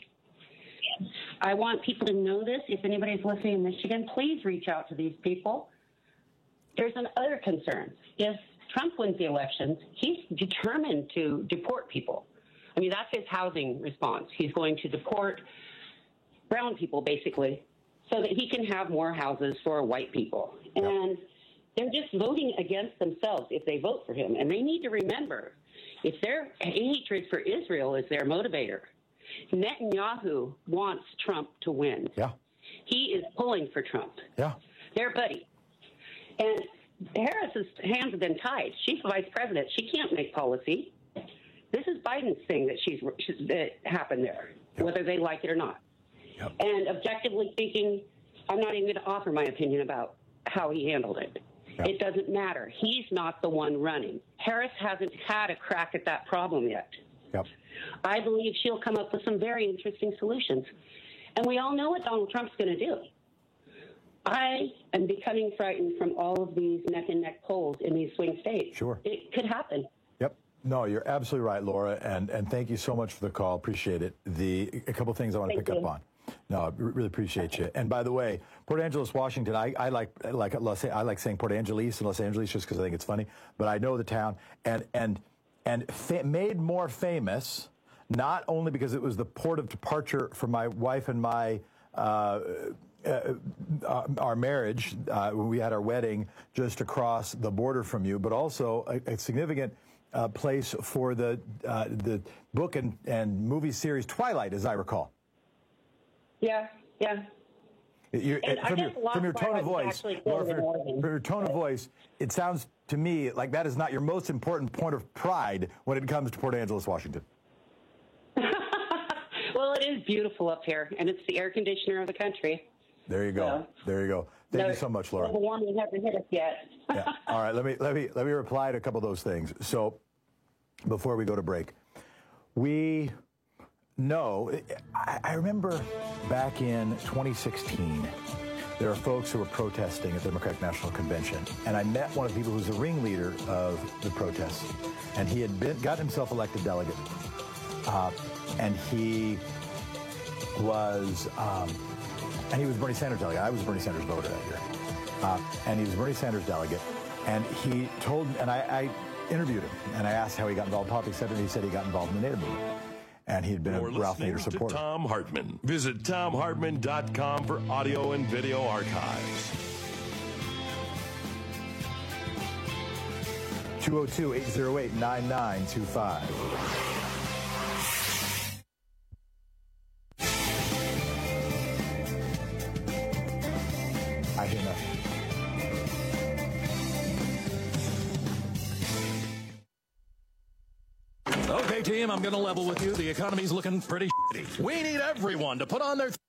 Speaker 14: I want people to know this. If anybody's listening in Michigan, please reach out to these people. There's another concern. If Trump wins the elections, he's determined to deport people. I mean, that's his housing response. He's going to deport brown people, basically, so that he can have more houses for white people. And yep. they're just voting against themselves if they vote for him. And they need to remember, if their hatred for Israel is their motivator, Netanyahu wants Trump to win.
Speaker 12: Yeah.
Speaker 14: He is pulling for Trump.
Speaker 12: Yeah.
Speaker 14: They're buddy. And Harris's hands have been tied. She's the vice president. She can't make policy. This is Biden's thing that she's, she's that happened there, yep. whether they like it or not. Yep. And objectively speaking, I'm not even going to offer my opinion about how he handled it. Yep. It doesn't matter. He's not the one running. Harris hasn't had a crack at that problem yet.
Speaker 12: Yep.
Speaker 14: I believe she'll come up with some very interesting solutions. And we all know what Donald Trump's going to do. I am becoming frightened from all of these neck-and-neck polls in these swing states.
Speaker 12: Sure.
Speaker 14: It could happen.
Speaker 12: Yep. No, you're absolutely right, Laura, and, and thank you so much for the call. Appreciate it. The A couple things I want to
Speaker 14: Thank
Speaker 12: pick
Speaker 14: you.
Speaker 12: up on. No, I really appreciate you. And by the way, Port Angeles, Washington, I, I like I like Los, I like saying Port Angeles and Los Angeles just because I think it's funny. But I know the town, and and and fa- made more famous, not only because it was the port of departure for my wife and my uh, uh, uh, our marriage uh, when we had our wedding just across the border from you, but also a, a significant uh, place for the uh, the book and, and movie series Twilight, as I recall.
Speaker 14: Yeah, yeah.
Speaker 12: You're,
Speaker 14: And I
Speaker 12: from,
Speaker 14: guess
Speaker 12: your, from your tone of
Speaker 14: Lost Twilight was
Speaker 12: voice,
Speaker 14: actually
Speaker 12: Laura,
Speaker 14: filmed in
Speaker 12: from, your,
Speaker 14: Oregon.
Speaker 12: from your tone of voice, it sounds to me like that is not your most important point of pride when it comes to Port Angeles, Washington.
Speaker 14: Well, it is beautiful up here, and it's the air conditioner of the country.
Speaker 12: There you go.
Speaker 14: So,
Speaker 12: there you go. Thank
Speaker 14: no,
Speaker 12: you so much, Laura.
Speaker 14: Global warming hasn't hit us yet.
Speaker 12: Yeah. All right. Let me let me let me reply to a couple of those things. So, before we go to break, we know. I, I remember back in twenty sixteen, there are folks who were protesting at the Democratic National Convention, and I met one of the people who was the ringleader of the protests, and he had been got himself elected delegate, uh, and he was. Um, And he was Bernie Sanders delegate. I was a Bernie Sanders voter that year. Uh, and he was Bernie Sanders delegate. And he told, and I, I interviewed him, and I asked how he got involved in politics, and he said he got involved in the Native movement. And he'd been
Speaker 15: You're
Speaker 12: a Ralph
Speaker 15: listening
Speaker 12: Nader
Speaker 15: to
Speaker 12: supporter.
Speaker 15: Tom Hartman. Visit tom hartman dot com for audio and video archives.
Speaker 12: two oh two, eight oh eight, nine nine two five. I hear nothing.
Speaker 18: Okay, team, I'm going to level with you. The economy's looking pretty shitty. We need everyone to put on their...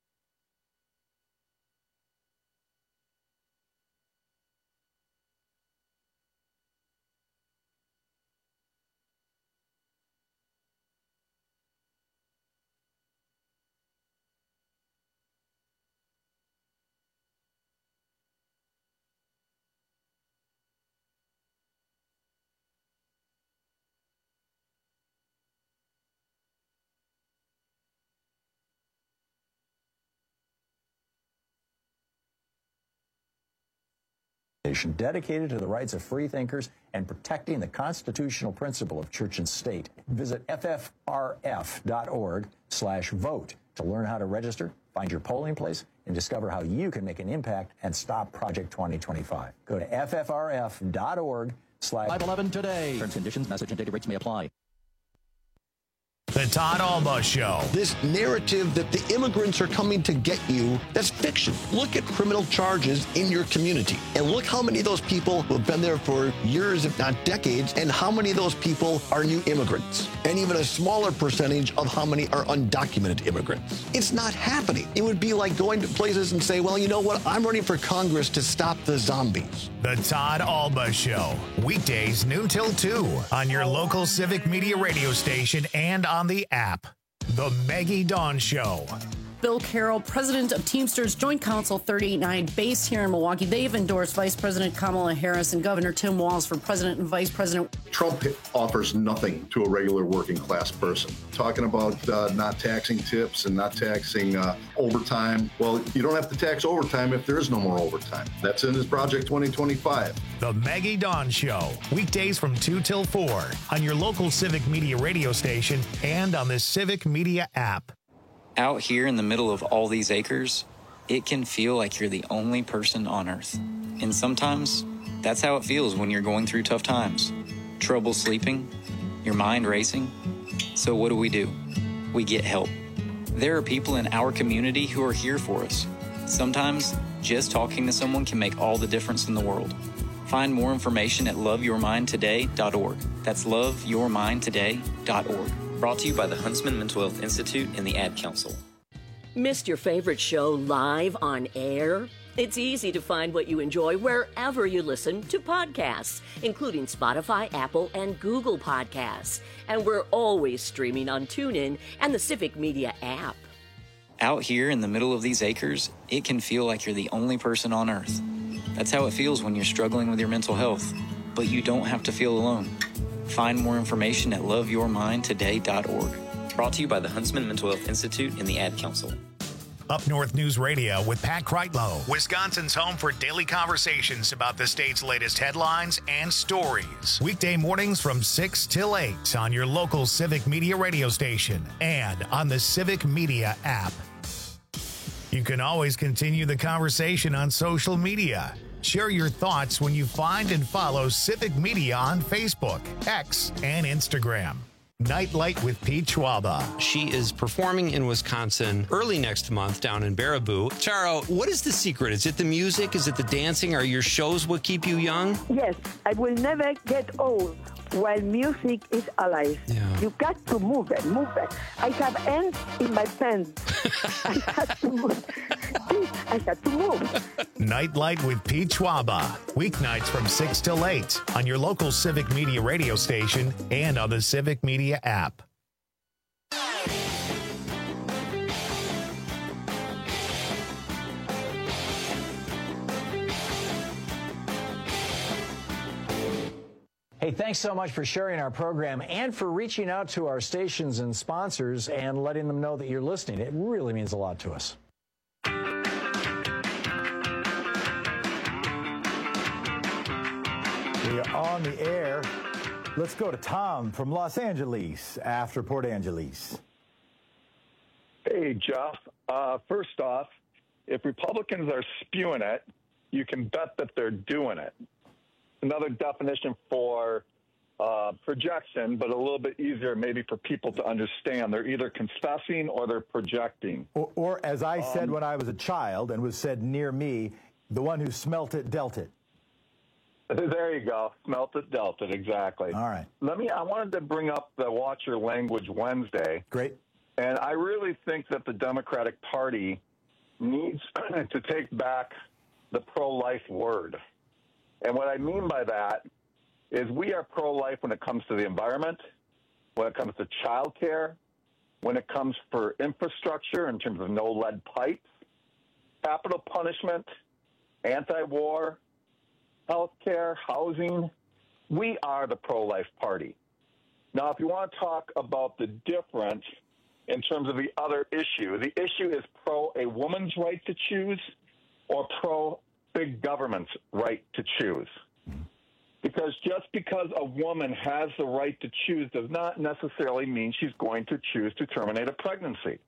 Speaker 17: dedicated to the rights of free thinkers and protecting the constitutional principle of church and state. Visit F F R F dot org slash vote to learn how to register, find your polling place, and discover how you can make an impact and stop Project twenty twenty-five. Go to F F R F dot org slash
Speaker 18: five eleven today. Terms, conditions, message, and data rates may apply.
Speaker 1: The Todd Alba Show.
Speaker 19: This narrative that the immigrants are coming to get you, that's fiction. Look at criminal charges in your community and look how many of those people who have been there for years, if not decades, and how many of those people are new immigrants, and even a smaller percentage of how many are undocumented immigrants. It's not happening. It would be like going to places and say, well, you know what? I'm running for Congress to stop the zombies.
Speaker 1: The Todd Alba Show. Weekdays noon till two on your local Civic Media radio station and on the app. The Maggie Dawn Show.
Speaker 20: Bill Carroll, president of Teamsters Joint Council thirty-nine, based here in Milwaukee. They've endorsed Vice President Kamala Harris and Governor Tim Walz for president and vice president.
Speaker 21: Trump offers nothing to a regular working class person. Talking about uh, not taxing tips and not taxing uh, overtime. Well, you don't have to tax overtime if there is no more overtime. That's in his Project twenty twenty-five.
Speaker 1: The Maggie Dawn Show. Weekdays from two till four on your local Civic Media radio station and on the Civic Media app.
Speaker 22: Out here in the middle of all these acres, it can feel like you're the only person on Earth. And sometimes, that's how it feels when you're going through tough times. Trouble sleeping, your mind racing. So what do we do? We get help. There are people in our community who are here for us. Sometimes, just talking to someone can make all the difference in the world. Find more information at love your mind today dot org. That's love your mind today dot org. Brought to you by the Huntsman Mental Health Institute and the Ad Council.
Speaker 23: Missed your favorite show live on air? It's easy to find what you enjoy wherever you listen to podcasts, including Spotify, Apple, and Google Podcasts. And we're always streaming on TuneIn and the Civic Media app.
Speaker 22: Out here in the middle of these acres, it can feel like you're the only person on Earth. That's how it feels when you're struggling with your mental health. But you don't have to feel alone. Find more information at love your mind today dot org. Brought to you by the Huntsman Mental Health Institute and the Ad Council.
Speaker 1: Up North News Radio with Pat Kreitlow, Wisconsin's home for daily conversations about the state's latest headlines and stories. Weekday mornings from six till eight on your local Civic Media radio station and on the Civic Media app. You can always continue the conversation on social media. Share your thoughts when you find and follow Civic Media on Facebook, X, and Instagram. Nightlight with Pete Schwaba.
Speaker 9: She is performing in Wisconsin early next month down in Baraboo. Charo, what is the secret? Is it the music? Is it the dancing? Are your shows what keep you young?
Speaker 26: Yes, I will never get old while music is alive.
Speaker 9: Yeah.
Speaker 26: You got to move it, move it. I have ants in my pants. I had to move. I had to move.
Speaker 1: Nightlight with Pete Schwaba. Weeknights from six till eight on your local Civic Media radio station and on the Civic Media app.
Speaker 17: Hey, thanks so much for sharing our program and for reaching out to our stations and sponsors and letting them know that you're listening. It really means a lot to us.
Speaker 12: We are on the air. Let's go to Tom from Los Angeles after Port Angeles.
Speaker 2: Hey, Jeff. Uh, first off, if Republicans are spewing it, you can bet that they're doing it. Another definition for uh, projection, but a little bit easier maybe for people to understand. They're either confessing or they're projecting.
Speaker 12: Or, or as I said
Speaker 2: Um,
Speaker 12: when I was a child and was said near me, the one who smelt it dealt it.
Speaker 2: There you go. Smelt it, dealt it. Exactly.
Speaker 12: All right.
Speaker 2: Let me, I wanted to bring up the Watch Your Language Wednesday.
Speaker 12: Great.
Speaker 2: And I really think that the Democratic Party needs to take back the pro-life word. And what I mean by that is we are pro-life when it comes to the environment, when it comes to child care, when it comes for infrastructure in terms of no lead pipes, capital punishment, anti-war, health care, housing. We are the pro-life party. Now, if you want to talk about the difference in terms of the other issue, the issue is pro a woman's right to choose or pro big government's right to choose. Because just because a woman has the right to choose does not necessarily mean she's going to choose to terminate a pregnancy.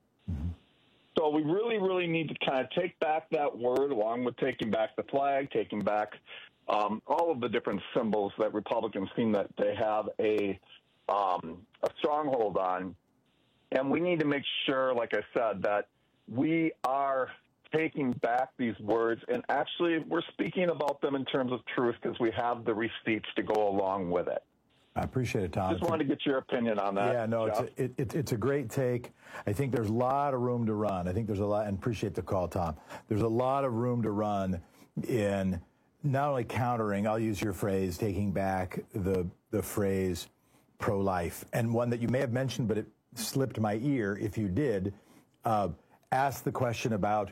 Speaker 2: So we really, really need to kind of take back that word along with taking back the flag, taking back um, all of the different symbols that Republicans seem that they have a, um, a stronghold on. And we need to make sure, like I said, that we are taking back these words and actually we're speaking about them in terms of truth because we have the receipts to go along with it.
Speaker 12: I appreciate it, Tom.
Speaker 2: Just wanted to get your opinion on that.
Speaker 12: Yeah, no, it's
Speaker 2: Jeff.
Speaker 12: a, it, it, it's a great take. I think there's a lot of room to run. I think there's a lot, and appreciate the call, Tom. There's a lot of room to run in not only countering, I'll use your phrase, taking back the the phrase pro-life, and one that you may have mentioned, but it slipped my ear if you did, uh, ask the question about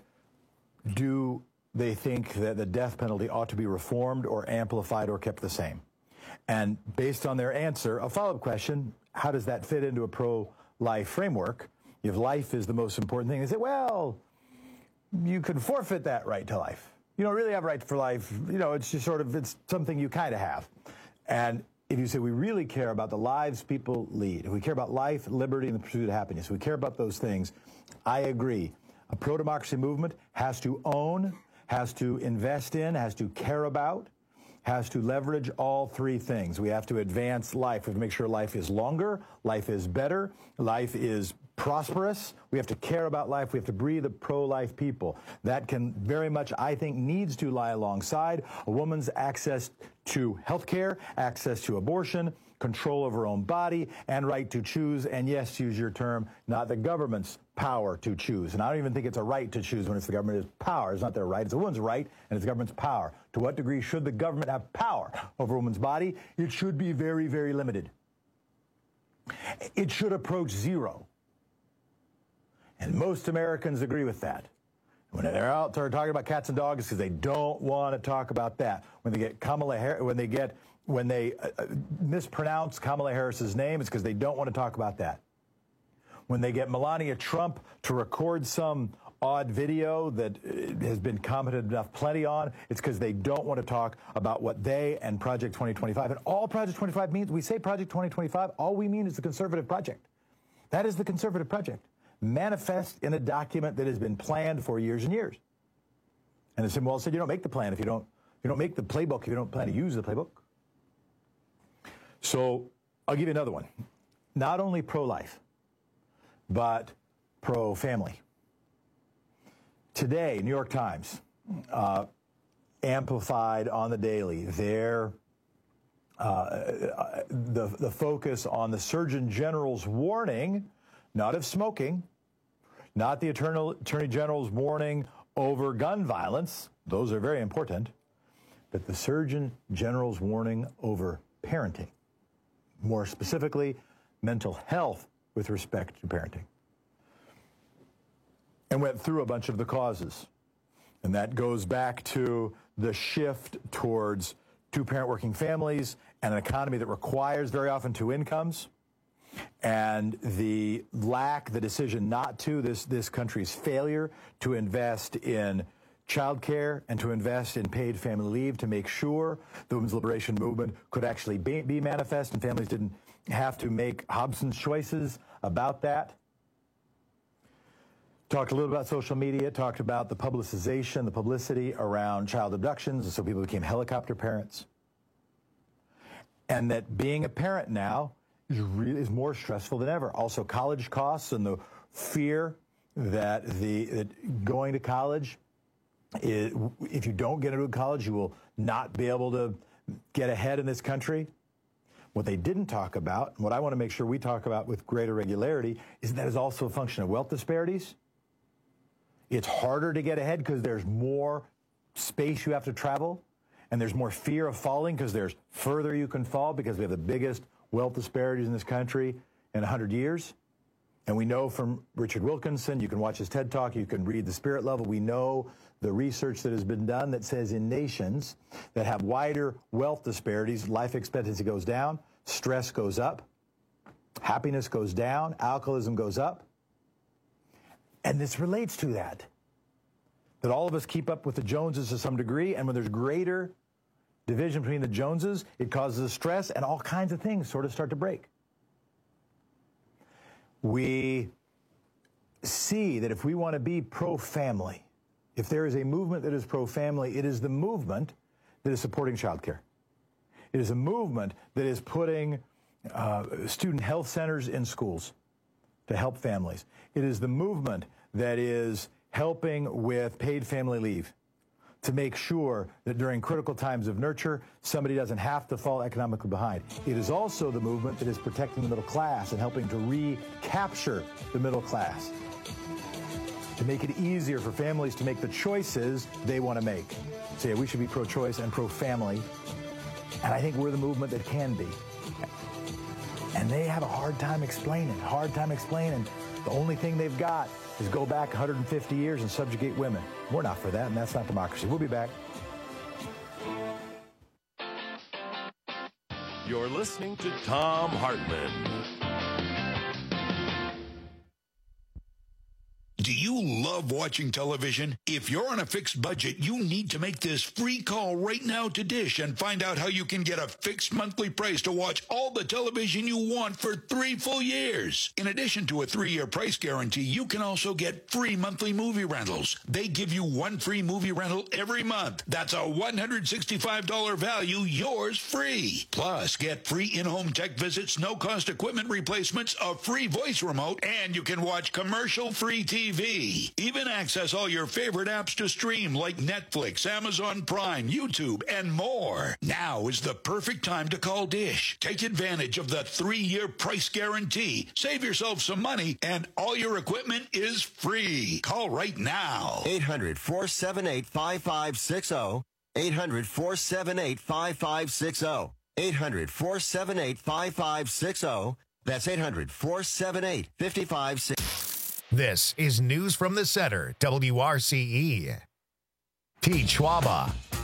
Speaker 12: do they think that the death penalty ought to be reformed or amplified or kept the same? And based on their answer, a follow-up question, how does that fit into a pro-life framework? If life is the most important thing, they say, well, you can forfeit that right to life. You don't really have a right for life. You know, it's just sort of, it's something you kind of have. And if you say we really care about the lives people lead, if we care about life, liberty, and the pursuit of happiness, if we care about those things, I agree. A pro-democracy movement has to own, has to invest in, has to care about, has to leverage all three things. We have to advance life. We have to make sure life is longer, life is better, life is prosperous. We have to care about life. We have to breed the pro-life people. That can very much, I think, needs to lie alongside a woman's access to health care, access to abortion, control of her own body, and right to choose, and yes, to use your term, not the government's power to choose. And I don't even think it's a right to choose when it's the government. It's power. It's not their right. It's a woman's right, and it's the government's power. To what degree should the government have power over a woman's body? It should be very, very limited. It should approach zero. And most Americans agree with that. When they're out there talking about cats and dogs, because they don't want to talk about that. When they get Kamala Harris, when they get when they uh, mispronounce Kamala Harris's name, it's because they don't want to talk about that. When they get Melania Trump to record some odd video that uh, has been commented enough plenty on, it's because they don't want to talk about what they and Project twenty twenty-five, and all Project twenty-five means, we say Project twenty twenty-five, all we mean is the conservative project. That is the conservative project, manifest in a document that has been planned for years and years. And as Tim Walz said, you don't make the plan if you don't, you don't make the playbook if you don't plan to use the playbook. So I'll give you another one. Not only pro-life, but pro-family. Today, New York Times uh, amplified on the daily their uh, the the focus on the Surgeon General's warning, not of smoking, not the Eternal, Attorney General's warning over gun violence. Those are very important, but the Surgeon General's warning over parenting, more specifically, mental health with respect to parenting. And went through a bunch of the causes. And that goes back to the shift towards two-parent working families and an economy that requires very often two incomes, and the lack, the decision not to, this, this country's failure to invest in child care and to invest in paid family leave to make sure the women's liberation movement could actually be, be manifest and families didn't have to make Hobson's choices about that. Talked a little about social media, talked about the publicization, the publicity around child abductions, and so people became helicopter parents. And that being a parent now is, really, is more stressful than ever. Also, college costs and the fear that the that going to college, is, if you don't get into college, you will not be able to get ahead in this country. What they didn't talk about, and what I want to make sure we talk about with greater regularity, is that is also a function of wealth disparities. It's harder to get ahead because there's more space you have to travel, and there's more fear of falling because there's further you can fall because we have the biggest wealth disparities in this country in one hundred years. And we know from Richard Wilkinson, you can watch his TED Talk, you can read The Spirit Level, we know the research that has been done that says in nations that have wider wealth disparities, life expectancy goes down, stress goes up, happiness goes down, alcoholism goes up. And this relates to that, that all of us keep up with the Joneses to some degree, and when there's greater division between the Joneses, it causes stress, and all kinds of things sort of start to break. We see that if we want to be pro-family, if there is a movement that is pro-family, it is the movement that is supporting child care. It is a movement that is putting uh, student health centers in schools to help families. It is the movement that is helping with paid family leave to make sure that during critical times of nurture, somebody doesn't have to fall economically behind. It is also the movement that is protecting the middle class and helping to recapture the middle class, to make it easier for families to make the choices they want to make. So yeah, we should be pro-choice and pro-family, and I think we're the movement that can be. And they have a hard time explaining, hard time explaining. The only thing they've got is go back one hundred fifty years and subjugate women. We're not for that, and that's not democracy. We'll be back.
Speaker 15: You're listening to Thom Hartmann.
Speaker 4: Do you love watching television? If you're on a fixed budget, you need to make this free call right now to Dish and find out how you can get a fixed monthly price to watch all the television you want for three full years. In addition to a three-year price guarantee, you can also get free monthly movie rentals. They give you one free movie rental every month. That's a one hundred sixty-five dollars value, yours free. Plus, get free in-home tech visits, no-cost equipment replacements, a free voice remote, and you can watch commercial-free T V. Even access all your favorite apps to stream like Netflix, Amazon Prime, YouTube, and more. Now is the perfect time to call Dish. Take advantage of the three-year price guarantee. Save yourself some money, and all your equipment is free. Call right now.
Speaker 5: eight hundred, four seven eight, five five six zero. eight hundred, four seven eight, five five six zero. eight hundred, four seven eight, five five six zero. That's eight hundred, four seven eight, five five six zero.
Speaker 1: This is News from the Center, W R C E. Pete Schwaba.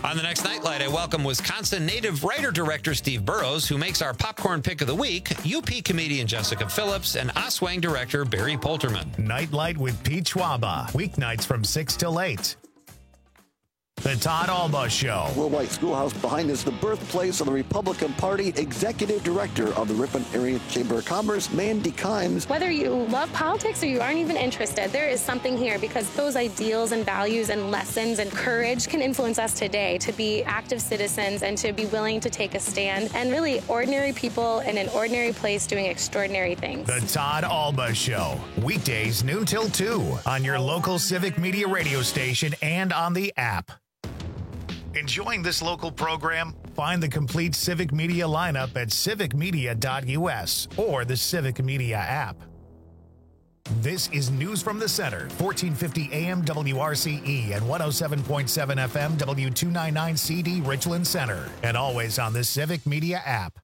Speaker 9: On the next Nightlight, I welcome Wisconsin native writer-director Steve Burrows, who makes our popcorn pick of the week, U P comedian Jessica Phillips, and Oswang director Barry Polterman.
Speaker 1: Nightlight with Pete Schwaba, weeknights from six till eight. The Todd Alba Show.
Speaker 6: Worldwide Schoolhouse Behind is the birthplace of the Republican Party. Executive Director of the Ripon Area Chamber of Commerce, Mandy Kimes.
Speaker 7: Whether you love politics or you aren't even interested, there is something here because those ideals and values and lessons and courage can influence us today to be active citizens and to be willing to take a stand and really ordinary people in an ordinary place doing extraordinary things.
Speaker 1: The Todd Alba Show. Weekdays noon till two on your local Civic Media radio station and on the app. Enjoying this local program? Find the complete Civic Media lineup at civic media dot U S or the Civic Media app. This is News from the Center, fourteen fifty A M W R C E and one oh seven point seven F M W two ninety-nine C D Richland Center, and always on the Civic Media app.